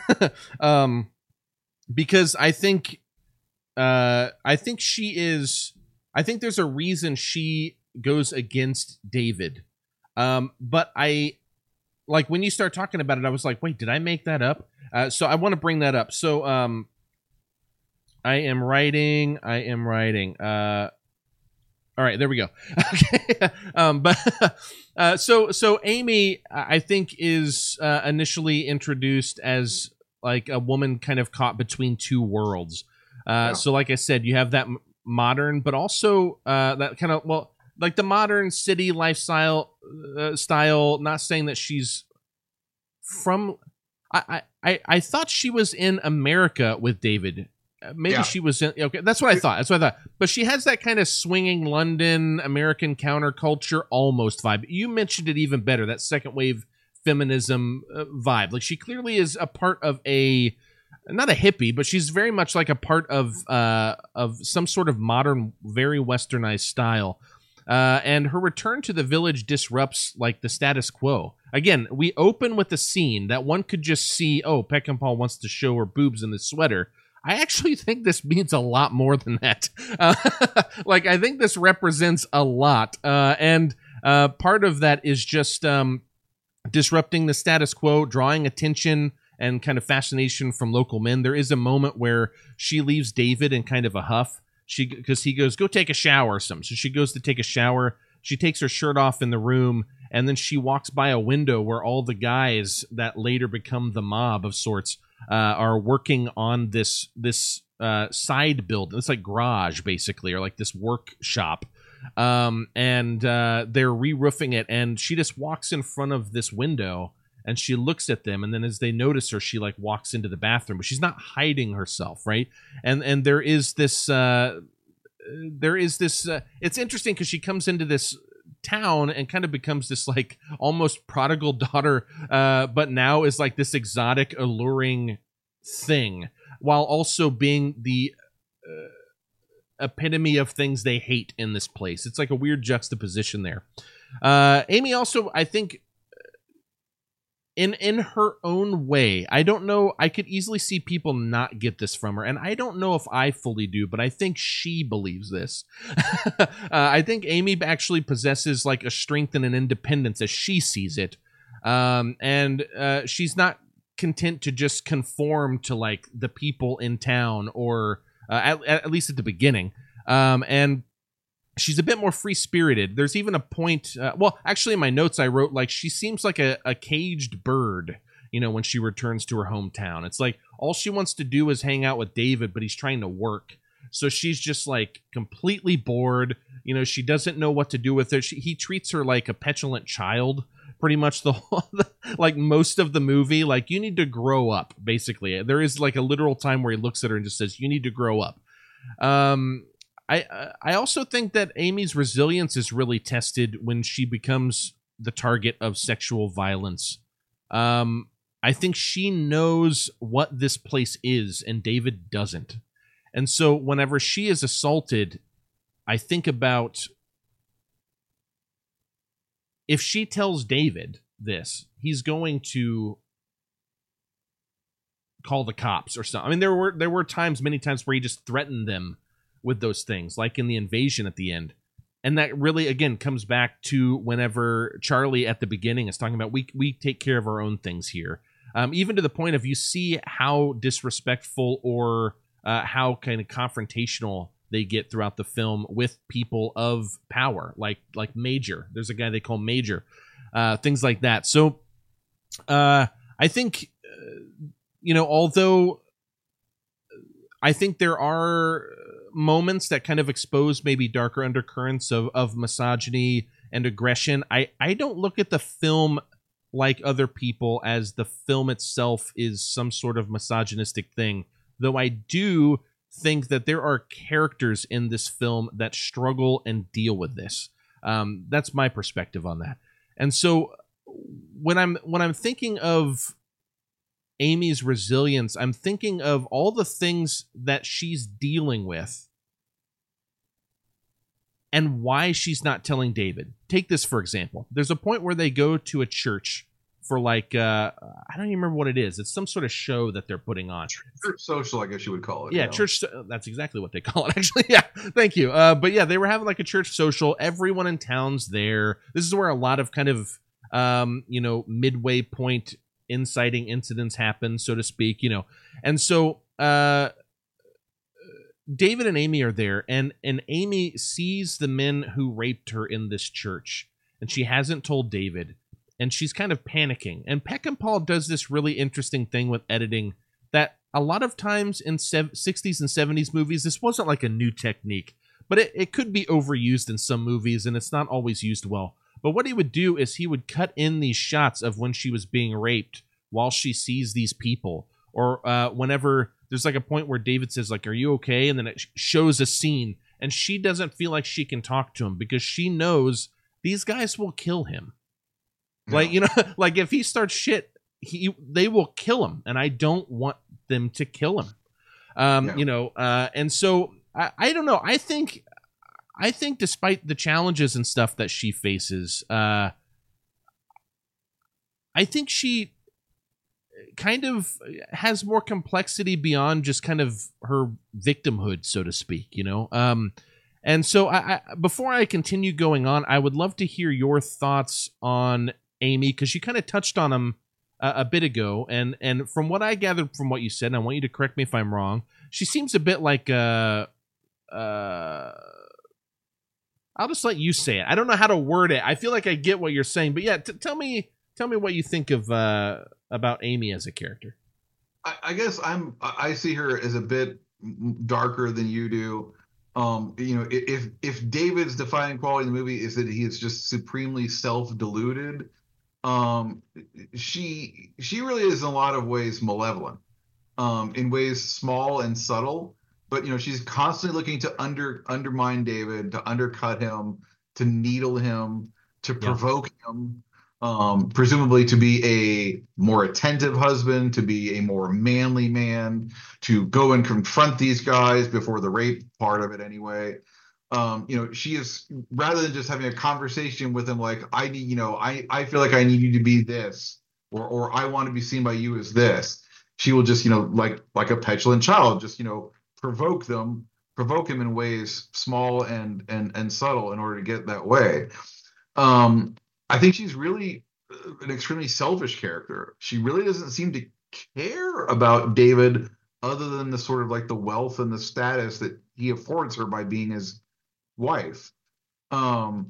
because I think she is. I think there's a reason she goes against David, but like when you start talking about it, I was like, wait, did I make that up? So I want to bring that up. So I am writing. All right, there we go. Okay. So Amy, I think, is initially introduced as like a woman kind of caught between two worlds. So like I said, you have that modern, but also that kind of, well, like the modern city lifestyle style. Not saying that she's from. I thought she was in America with David. Maybe she was in. Okay, that's what I thought. But she has that kind of swinging London American counterculture almost vibe. You mentioned it even better. That second wave feminism vibe. Like she clearly is a part of not a hippie, but she's very much like a part of some sort of modern, very westernized style. And her return to the village disrupts like the status quo. Again, we open with a scene that one could just see, oh, Peckinpah wants to show her boobs in the sweater. I actually think this means a lot more than that. Like, I think this represents a lot. And part of that is just disrupting the status quo, drawing attention and kind of fascination from local men. There is a moment where she leaves David in kind of a huff. Because he goes, go take a shower or something. So she goes to take a shower. She takes her shirt off in the room, and then she walks by a window where all the guys that later become the mob of sorts are working on this side build. It's like garage, basically, or like this workshop. And they're re-roofing it, and she just walks in front of this window, and she looks at them, and then as they notice her, she like walks into the bathroom, but she's not hiding herself, right? And there is this it's interesting because she comes into this town and kind of becomes this like almost prodigal daughter, but now is like this exotic, alluring thing, while also being the epitome of things they hate in this place. It's like a weird juxtaposition there. Amy also, I think, in her own way, I don't know, I could easily see people not get this from her, and I don't know if I fully do, but I think she believes this. I think Amy actually possesses like a strength and an independence as she sees it, and she's not content to just conform to like the people in town, or at least at the beginning, and she's a bit more free-spirited. There's even a point, well, actually in my notes I wrote, like, she seems like a caged bird, when she returns to her hometown. It's like, all she wants to do is hang out with David, but he's trying to work. So she's just, like, completely bored. She doesn't know what to do with her. He treats her like a petulant child, pretty much like, most of the movie. Like, you need to grow up, basically. There is, like, a literal time where he looks at her and just says, you need to grow up. I also think that Amy's resilience is really tested when she becomes the target of sexual violence I think she knows what this place is, and David doesn't. And so whenever she is assaulted, I think about if she tells David this, he's going to call the cops or something. I mean, there were times, many times, where he just threatened them with those things, like in the invasion at the end. And that really, again, comes back to whenever Charlie at the beginning is talking about we take care of our own things here. Even to the point of you see how disrespectful or how kind of confrontational they get throughout the film with people of power, like Major. There's a guy they call Major, things like that. So I think, although I think there are moments that kind of expose maybe darker undercurrents of misogyny and aggression, I don't look at the film like other people as the film itself is some sort of misogynistic thing, though I do think that there are characters in this film that struggle and deal with this. That's my perspective on that. And so when I'm thinking of Amy's resilience, I'm thinking of all the things that she's dealing with and why she's not telling David. Take this, for example. There's a point where they go to a church for I don't even remember what it is. It's some sort of show that they're putting on. Church social, I guess you would call it. Yeah, church. That's exactly what they call it, actually. Yeah, thank you. But yeah, they were having like a church social. Everyone in town's there. This is where a lot of kind of, midway point inciting incidents happen, so to speak, And so David and Amy are there, and Amy sees the men who raped her in this church, and she hasn't told David, and she's kind of panicking. And Peckinpah does this really interesting thing with editing that a lot of times in 60s and 70s movies, this wasn't like a new technique, but it could be overused in some movies, and it's not always used well. But what he would do is he would cut in these shots of when she was being raped while she sees these people, or whenever there's like a point where David says, like, "Are you okay?" And then it shows a scene, and she doesn't feel like she can talk to him because she knows these guys will kill him. Yeah. Like if he starts shit, they will kill him, and I don't want them to kill him. And so I don't know. I think despite the challenges and stuff that she faces, I think she kind of has more complexity beyond just kind of her victimhood, so to speak, And so I before I continue going on, I would love to hear your thoughts on Amy, because you kind of touched on them a bit ago. And from what I gathered from what you said, and I want you to correct me if I'm wrong, she seems a bit like I'll just let you say it. I don't know how to word it. I feel like I get what you're saying, but yeah, tell me what you think of about Amy as a character. I guess I see her as a bit darker than you do. If David's defining quality in the movie is that he is just supremely self-deluded, she really is in a lot of ways malevolent, in ways small and subtle. But she's constantly looking to undermine David, to undercut him, to needle him, to provoke him, presumably to be a more attentive husband, to be a more manly man, to go and confront these guys before the rape part of it anyway. She is, rather than just having a conversation with him like, I feel like I need you to be this, or I want to be seen by you as this. She will just, like a petulant child, just, provoke him in ways small and subtle in order to get that way. I think she's really an extremely selfish character. She really doesn't seem to care about David other than the sort of like the wealth and the status that he affords her by being his wife. And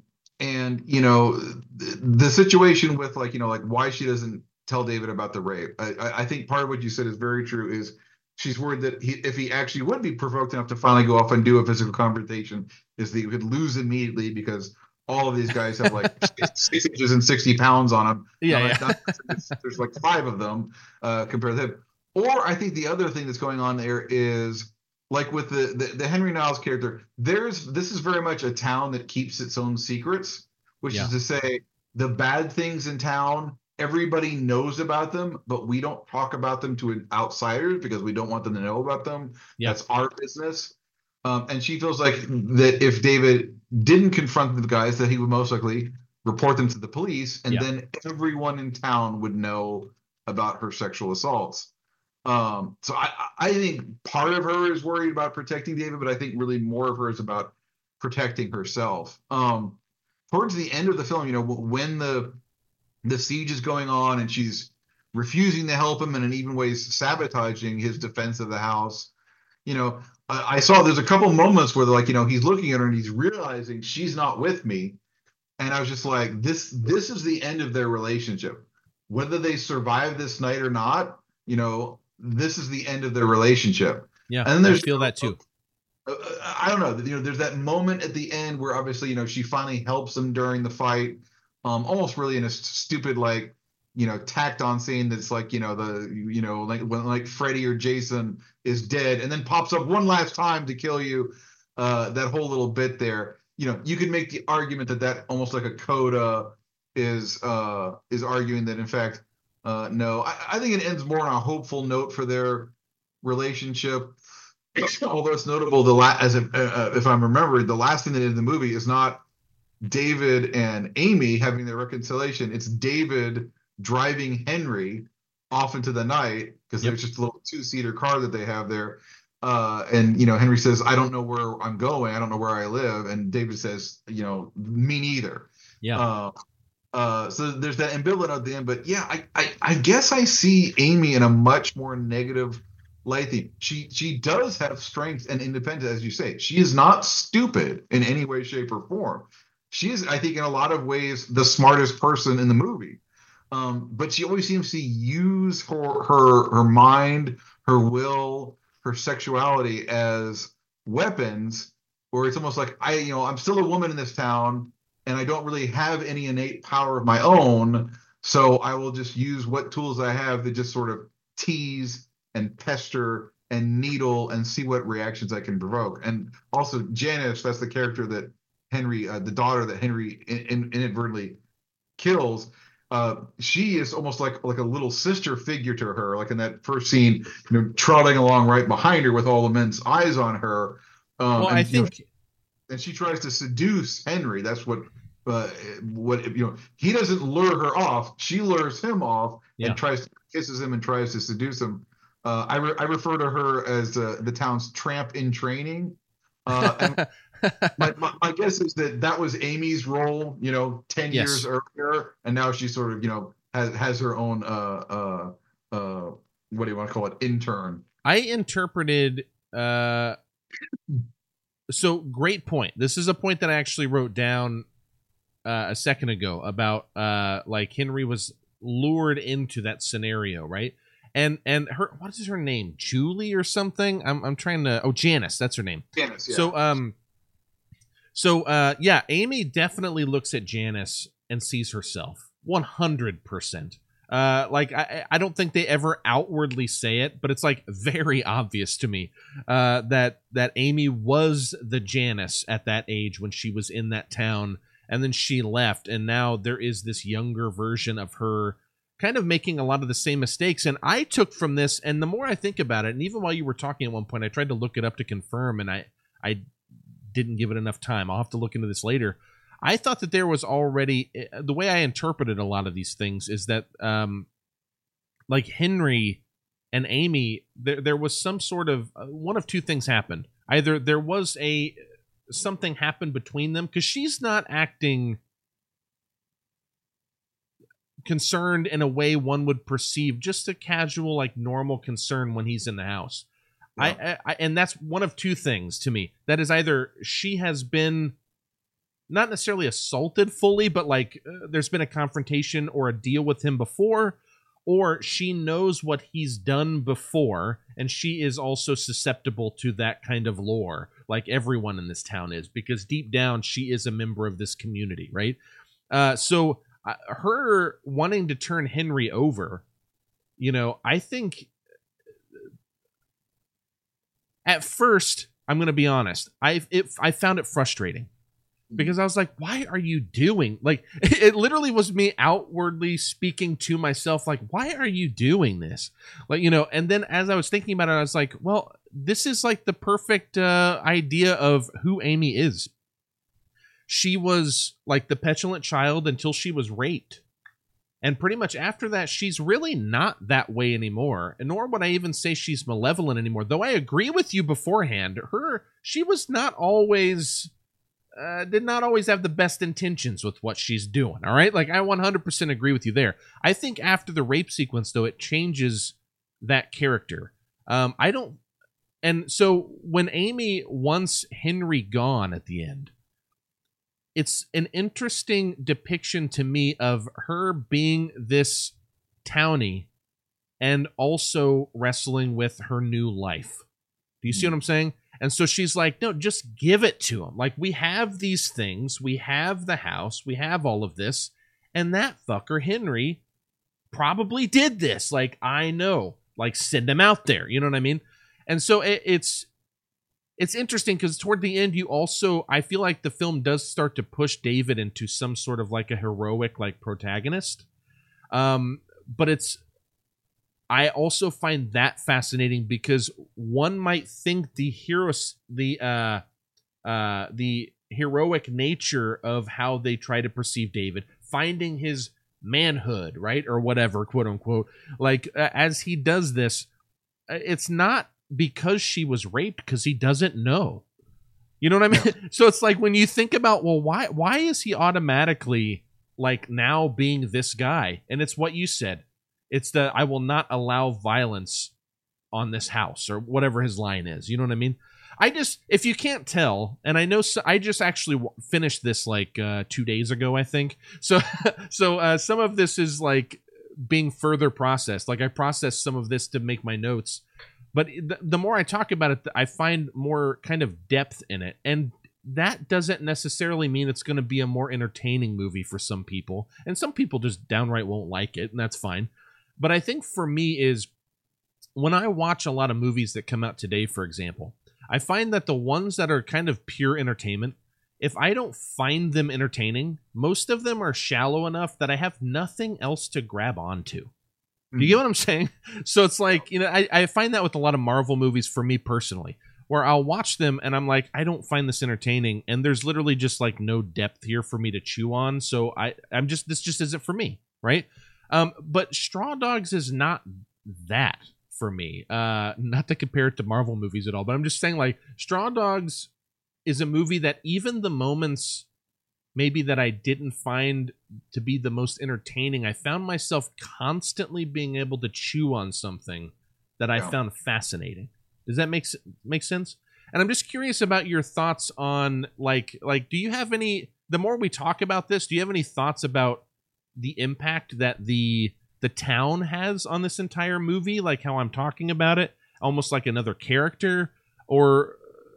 the situation with like why she doesn't tell David about the rape. I think part of what you said is very true. Is she's worried that if he actually would be provoked enough to finally go off and do a physical confrontation, is that he would lose immediately because all of these guys have like 6 inches and 60 pounds on them. There's like 5 of them compared to him. Or I think the other thing that's going on there is like with the Henry Niles character, this is very much a town that keeps its own secrets, which is to say the bad things in town everybody knows about them, but we don't talk about them to outsiders because we don't want them to know about them. Yeah. That's our business. And she feels like that if David didn't confront the guys, that he would most likely report them to the police, and then everyone in town would know about her sexual assaults. So I think part of her is worried about protecting David, but I think really more of her is about protecting herself. Towards the end of the film, when the siege is going on and she's refusing to help him and in even ways sabotaging his defense of the house, I saw there's a couple moments where he's looking at her and he's realizing she's not with me. And I was just like, this is the end of their relationship. Whether they survive this night or not, this is the end of their relationship. Yeah, and then I feel that too. I don't know. There's that moment at the end where obviously, she finally helps him during the fight, almost really in a stupid, tacked on scene that's like, like when Freddy or Jason is dead and then pops up one last time to kill you. That whole little bit there, you could make the argument that almost like a coda is arguing that in fact, no. I think it ends more on a hopeful note for their relationship. Although it's notable, if I'm remembering, the last thing they did in the movie is not David and Amy having their reconciliation. It's David driving Henry off into the night because there's just a little 2-seater car that they have there. And Henry says, "I don't know where I'm going. I don't know where I live." And David says, "Me neither." Yeah. So there's that ambivalent at the end, but yeah, I guess I see Amy in a much more negative light theme. She does have strength and independence, as you say. She is not stupid in any way, shape, or form. She is, I think, in a lot of ways, the smartest person in the movie. But she always seems to use her mind, her will, her sexuality as weapons, where it's almost like I'm still a woman in this town, and I don't really have any innate power of my own, so I will just use what tools I have to just sort of tease and pester and needle and see what reactions I can provoke. And also Janice, that's the character that Henry, the daughter that Henry inadvertently kills. She is almost like a little sister figure to her, like in that first scene, trotting along right behind her with all the men's eyes on her. Well, I think, and she tries to seduce Henry. That's what he doesn't lure her off. She lures him off and kisses him and tries to seduce him. I refer to her as the town's tramp in training. And my guess is that was Amy's role, 10 years earlier, and now she sort of, has her own what do you want to call it, intern. I interpreted. So great point. This is a point that I actually wrote down a second ago about like Henry was lured into that scenario, right? And her, what is her name? Julie or something? I'm trying to. Oh, Janice. That's her name. Janice. Yeah. So yeah, Amy definitely looks at Janice and sees herself 100%. Like I don't think they ever outwardly say it, but it's like very obvious to me that Amy was the Janice at that age when she was in that town, and then she left, and now there is this younger version of her kind of making a lot of the same mistakes. And I took from this, and the more I think about it, and even while you were talking at one point, I tried to look it up to confirm, and I didn't give it enough time. I'll have to look into this later. I thought that there was already, the way I interpreted a lot of these things is that like Henry and Amy, there was some sort of, one of two things happened. Either there was something happened between them, because she's not acting concerned in a way one would perceive just a casual, like normal concern when he's in the house. Yeah. And that's one of two things to me. That is either she has been not necessarily assaulted fully, but like there's been a confrontation or a deal with him before, or she knows what he's done before, and she is also susceptible to that kind of lore, like everyone in this town is, because deep down she is a member of this community, right? So her wanting to turn Henry over, I think at first, I'm going to be honest, I found it frustrating. because I was like, why are you doing, like, it literally was me outwardly speaking to myself, like, why are you doing this? Like, and then as I was thinking about it, I was like, well, this is like the perfect idea of who Amy is. She was like the petulant child until she was raped. And pretty much after that, she's really not that way anymore. And nor would I even say she's malevolent anymore. Though I agree with you beforehand. She was not always, did not always have the best intentions with what she's doing. All right. Like, I 100% agree with you there. I think after the rape sequence, though, it changes that character. And so when Amy wants Henry gone at the end, it's an interesting depiction to me of her being this townie and also wrestling with her new life. Do you see what I'm saying? And so she's like, no, just give it to him. Like, we have these things. We have the house. We have all of this. And that fucker, Henry, probably did this. Like, I know. Like, send him out there. You know what I mean? And so it's interesting because toward the end, I feel like the film does start to push David into some sort of like a heroic like protagonist. But I also find that fascinating because one might think the heroic nature of how they try to perceive David, finding his manhood, right? Or whatever, quote unquote, like as he does this, it's not because she was raped, because he doesn't know. You know what I mean? Yeah. So it's like when you think about, well, why is he automatically like now being this guy? And it's what you said. It's the I will not allow violence on this house or whatever his line is. You know what I mean? If you can't tell, and I know I just actually finished this like 2 days ago, I think. So some of this is like being further processed. Like I processed some of this to make my notes. But the more I talk about it, I find more kind of depth in it. And that doesn't necessarily mean it's going to be a more entertaining movie for some people. And some people just downright won't like it, and that's fine. But I think for me is when I watch a lot of movies that come out today, for example, I find that the ones that are kind of pure entertainment, if I don't find them entertaining, most of them are shallow enough that I have nothing else to grab onto. You get what I'm saying? So it's like, I find that with a lot of Marvel movies for me personally, where I'll watch them and I'm like, I don't find this entertaining. And there's literally just like no depth here for me to chew on. So this just isn't for me. Right. But Straw Dogs is not that for me. Not to compare it to Marvel movies at all, but I'm just saying like Straw Dogs is a movie that even the moments maybe that I didn't find to be the most entertaining, I found myself constantly being able to chew on something that I found fascinating. Does that make sense? And I'm just curious about your thoughts on like do you have any, the more we talk about this, do you have any thoughts about the impact that the town has on this entire movie? Like how I'm talking about it, almost like another character, or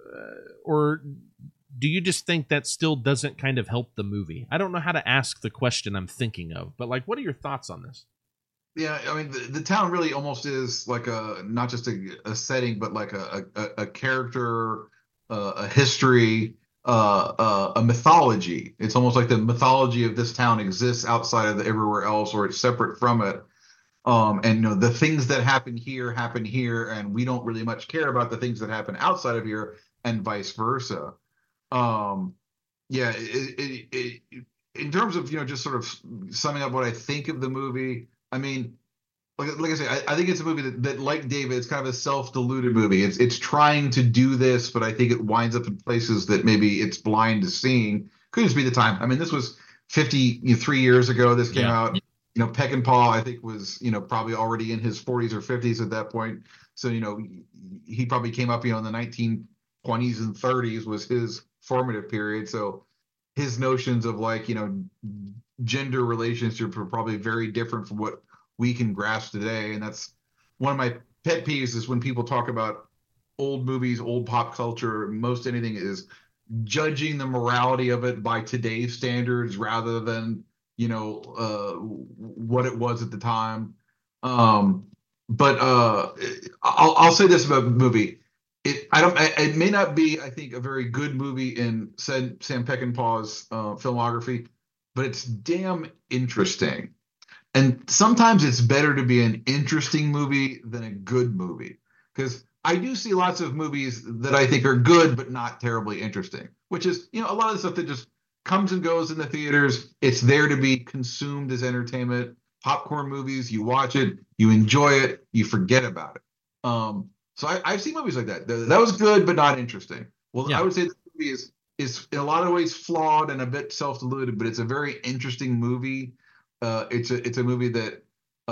do you just think that still doesn't kind of help the movie? I don't know how to ask the question I'm thinking of, but like, what are your thoughts on this? Yeah, I mean, the town really almost is like not just a setting, but like a character, a history, a mythology. It's almost like the mythology of this town exists outside of everywhere else, or it's separate from it. And the things that happen here, and we don't really much care about the things that happen outside of here, and vice versa. Yeah, in terms of just sort of summing up what I think of the movie, I mean, like I say, I think it's a movie that like David, it's kind of a self-deluded movie. It's trying to do this, but I think it winds up in places that maybe it's blind to seeing. Could just be the time. I mean, this was 53 years ago. This came out. Peckinpah, I think, was probably already in his 40s or 50s at that point. So he probably came up in the 1920s and 30s was his formative period. So his notions of like gender relationships are probably very different from what we can grasp today. And that's one of my pet peeves, is when people talk about old movies, old pop culture, most anything is judging the morality of it by today's standards rather than what it was at the time. But I'll say this about the movie. it may not be, I think, a very good movie in Sam Peckinpah's filmography, but it's damn interesting. And sometimes it's better to be an interesting movie than a good movie. Because I do see lots of movies that I think are good, but not terribly interesting, which is, a lot of stuff that just comes and goes in the theaters. It's there to be consumed as entertainment. Popcorn movies, you watch it, you enjoy it, you forget about it. So I've seen movies like that. That was good, but not interesting. Well, yeah. I would say this movie is in a lot of ways flawed and a bit self-deluded, but it's a very interesting movie. It's a movie that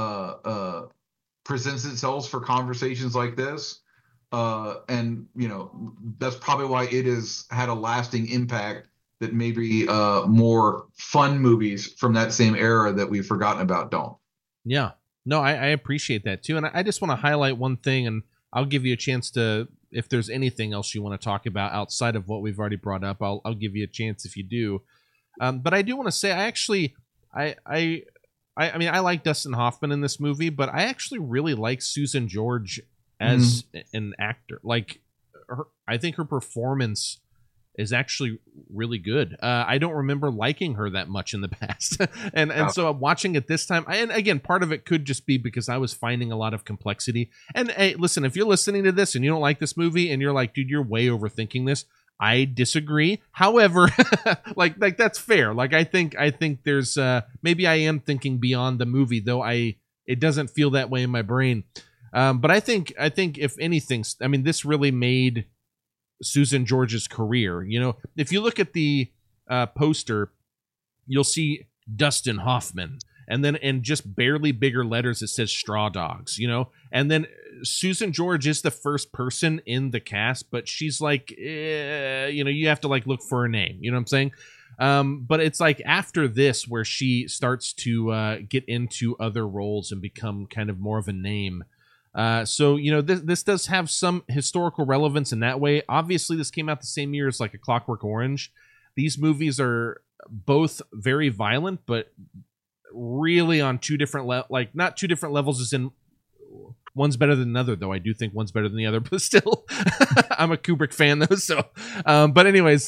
presents itself for conversations like this, and that's probably why it has had a lasting impact that maybe more fun movies from that same era that we've forgotten about don't. Yeah, no, I appreciate that too, and I just want to highlight one thing, and I'll give you a chance to, if there's anything else you want to talk about outside of what we've already brought up, I'll give you a chance if you do. But I do want to say, I mean, I like Dustin Hoffman in this movie, but I actually really like Susan George as an actor. Like, I think her performance is actually really good. I don't remember liking her that much in the past. and so watching it this time, and again, part of it could just be because I was finding a lot of complexity. And hey, listen, if you're listening to this and you don't like this movie and you're like, dude, you're way overthinking this, I disagree. However, like that's fair. Like I think there's maybe I am thinking beyond the movie, though it doesn't feel that way in my brain. But I think if anything, I mean, this really made Susan George's career. If you look at the poster, you'll see Dustin Hoffman, and then in just barely bigger letters it says Straw Dogs. And then Susan George is the first person in the cast, but she's like, you have to like look for her name. You know what I'm saying? But it's like after this where she starts to get into other roles and become kind of more of a name. So this does have some historical relevance in that way. Obviously, this came out the same year as like A Clockwork Orange. These movies are both very violent, but really on two different not two different levels, as in one's better than another, though I do think one's better than the other, but still I'm a Kubrick fan though. So but anyways,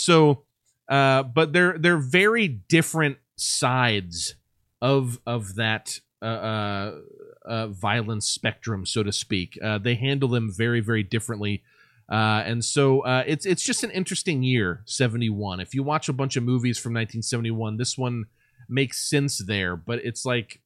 but they're very different sides of that violence spectrum, so to speak. They handle them very, very differently. And so it's just an interesting year, 71. If you watch a bunch of movies from 1971, this one makes sense there, but it's like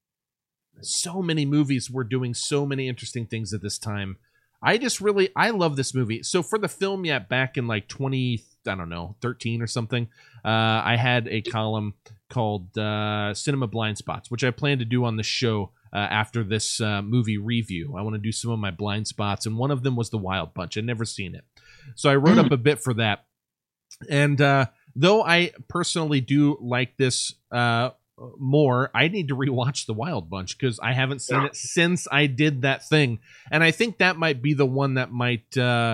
so many movies were doing so many interesting things at this time. I love this movie. So for the film, back in like 13 or something, I had a column called Cinema Blind Spots, which I plan to do on the show after this movie review. I want to do some of my blind spots, and one of them was The Wild Bunch. I'd never seen it, so I wrote up a bit for that. And though I personally do like this more, I need to rewatch The Wild Bunch because I haven't seen it since I did that thing, and I think that might be the one that might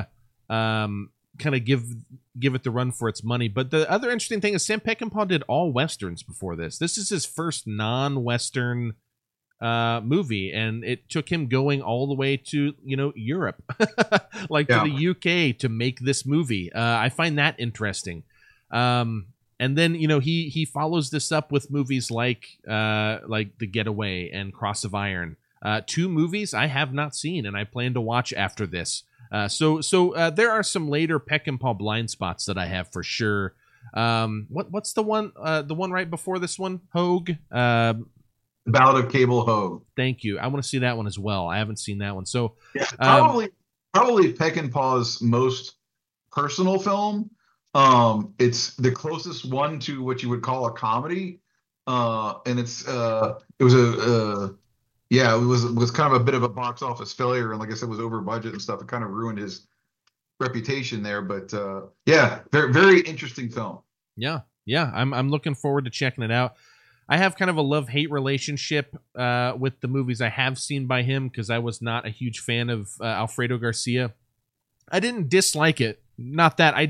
kind of give it the run for its money. But the other interesting thing is Sam Peckinpah did all Westerns before this. This is his first non-Western movie, and it took him going all the way to Europe to the UK to make this movie. I find that interesting. And then he follows this up with movies like The Getaway and Cross of Iron, two movies I have not seen and I plan to watch after this. So there are some later Peckinpah blind spots that I have for sure. What's the one right before this one? Hogue. Ballad of Cable Hogue. Thank you. I want to see that one as well. I haven't seen that one. So probably Peckinpah's most personal film. It's the closest one to what you would call a comedy. And it was kind of a bit of a box office failure, and like I said, was over budget and stuff. It kind of ruined his reputation there. But very, very interesting film. Yeah. I'm looking forward to checking it out. I have kind of a love-hate relationship with the movies I have seen by him because I was not a huge fan of Alfredo Garcia. I didn't dislike it. Not that. I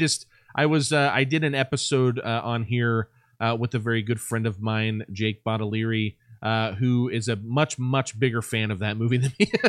did an episode on here with a very good friend of mine, Jake Bottolieri, who is a much, much bigger fan of that movie than me.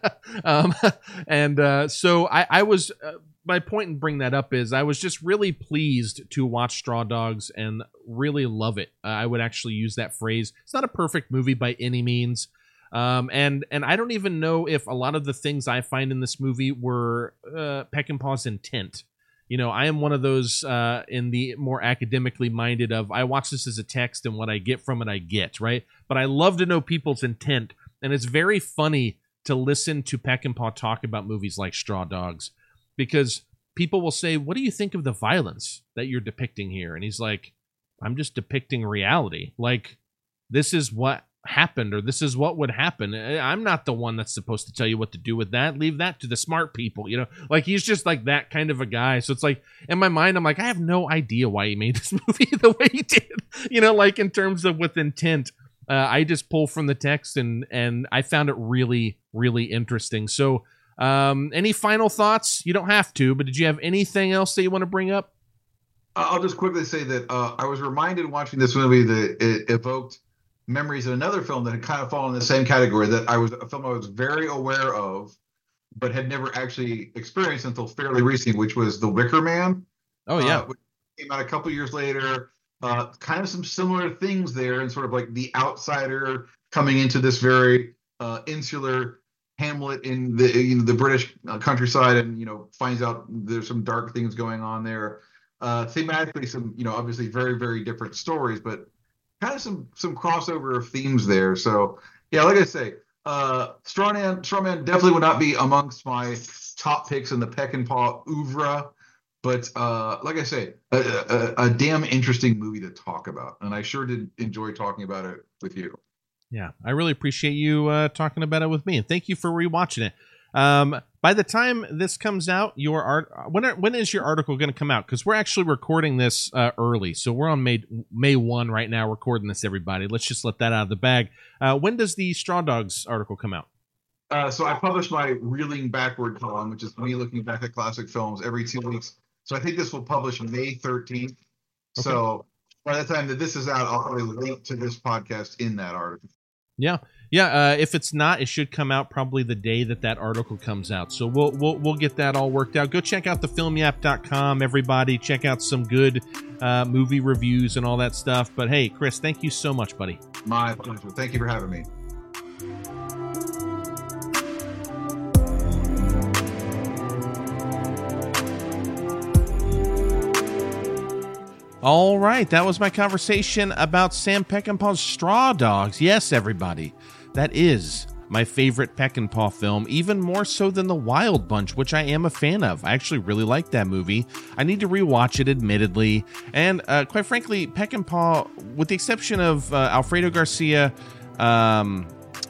So I was, my point in bringing that up is I was just really pleased to watch Straw Dogs and really love it. I would actually use that phrase. It's not a perfect movie by any means. And I don't even know if a lot of the things I find in this movie were Peckinpah's intent. You know, I am one of those in the more academically minded of I watch this as a text and what I get from it, I get, right? But I love to know people's intent. And it's very funny to listen to Peckinpah talk about movies like Straw Dogs, because people will say, what do you think of the violence that you're depicting here? And he's like, I'm just depicting reality. Like, this is what happened, or this is what would happen. I'm not the one that's supposed to tell you what to do with that. Leave that to the smart people, you know? Like, he's just like that kind of a guy. So it's like, in my mind, I'm like, I have no idea why he made this movie the way he did, you know, like in terms of with intent. I just pull from the text, and I found it really, really interesting. So any final thoughts? You don't have to, but did you have anything else that you want to bring up? I'll just quickly say that I was reminded watching this movie that it evoked memories of another film that had kind of fallen in the same category, that a film I was very aware of, but had never actually experienced until fairly recently, which was The Wicker Man. Oh, yeah. Which came out a couple years later. Kind of some similar things there, and sort of like the outsider coming into this very insular hamlet in the British countryside, and finds out there's some dark things going on there. Thematically, some obviously very, very different stories, but kind of some crossover of themes there. So yeah, like I say, Strawman definitely would not be amongst my top picks in the Peckinpah oeuvre. But like I say, a damn interesting movie to talk about. And I sure did enjoy talking about it with you. Yeah, I really appreciate you talking about it with me. And thank you for rewatching it. By the time this comes out, when is your article going to come out? Because we're actually recording this early. So we're on May 1 right now recording this, everybody. Let's just let that out of the bag. When does the Straw Dogs article come out? So I publish my Reeling Backward column, which is me looking back at classic films every 2 weeks. So I think this will publish May 13th. Okay. So by the time that this is out, I'll probably link to this podcast in that article. Yeah. If it's not, it should come out probably the day that article comes out. So we'll get that all worked out. Go check out thefilmyap.com, everybody. Check out some good movie reviews and all that stuff. But hey, Chris, thank you so much, buddy. My pleasure. Thank you for having me. All right, that was my conversation about Sam Peckinpah's Straw Dogs. Yes, everybody, that is my favorite Peckinpah film, even more so than The Wild Bunch, which I am a fan of. I actually really like that movie. I need to rewatch it, admittedly. And quite frankly, Peckinpah, with the exception of Alfredo Garcia, The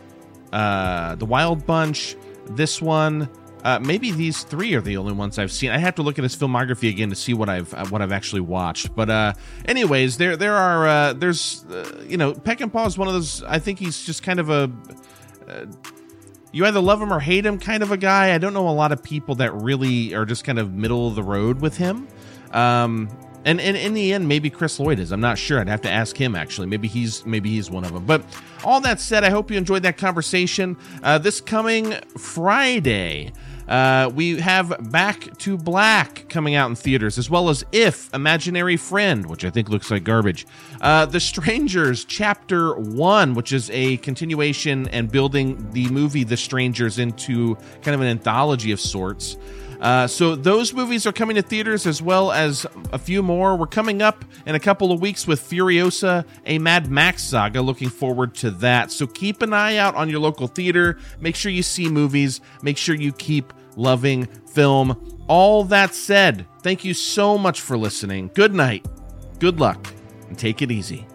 Wild Bunch, this one, maybe these three are the only ones I've seen. I have to look at his filmography again to see what I've actually watched. But anyways, there's Peckinpah is one of those. I think he's just kind of a you either love him or hate him kind of a guy. I don't know a lot of people that really are just kind of middle of the road with him. And in the end, maybe Chris Lloyd is. I'm not sure. I'd have to ask him, actually. Maybe he's one of them. But all that said, I hope you enjoyed that conversation. This coming Friday, we have Back to Black coming out in theaters, as well as If, Imaginary Friend, which I think looks like garbage. The Strangers, Chapter 1, which is a continuation and building the movie The Strangers into kind of an anthology of sorts. So those movies are coming to theaters, as well as a few more. We're coming up in a couple of weeks with Furiosa, a Mad Max saga. Looking forward to that. So keep an eye out on your local theater. Make sure you see movies. Make sure you keep loving film. All that said, thank you so much for listening. Good night, good luck, and take it easy.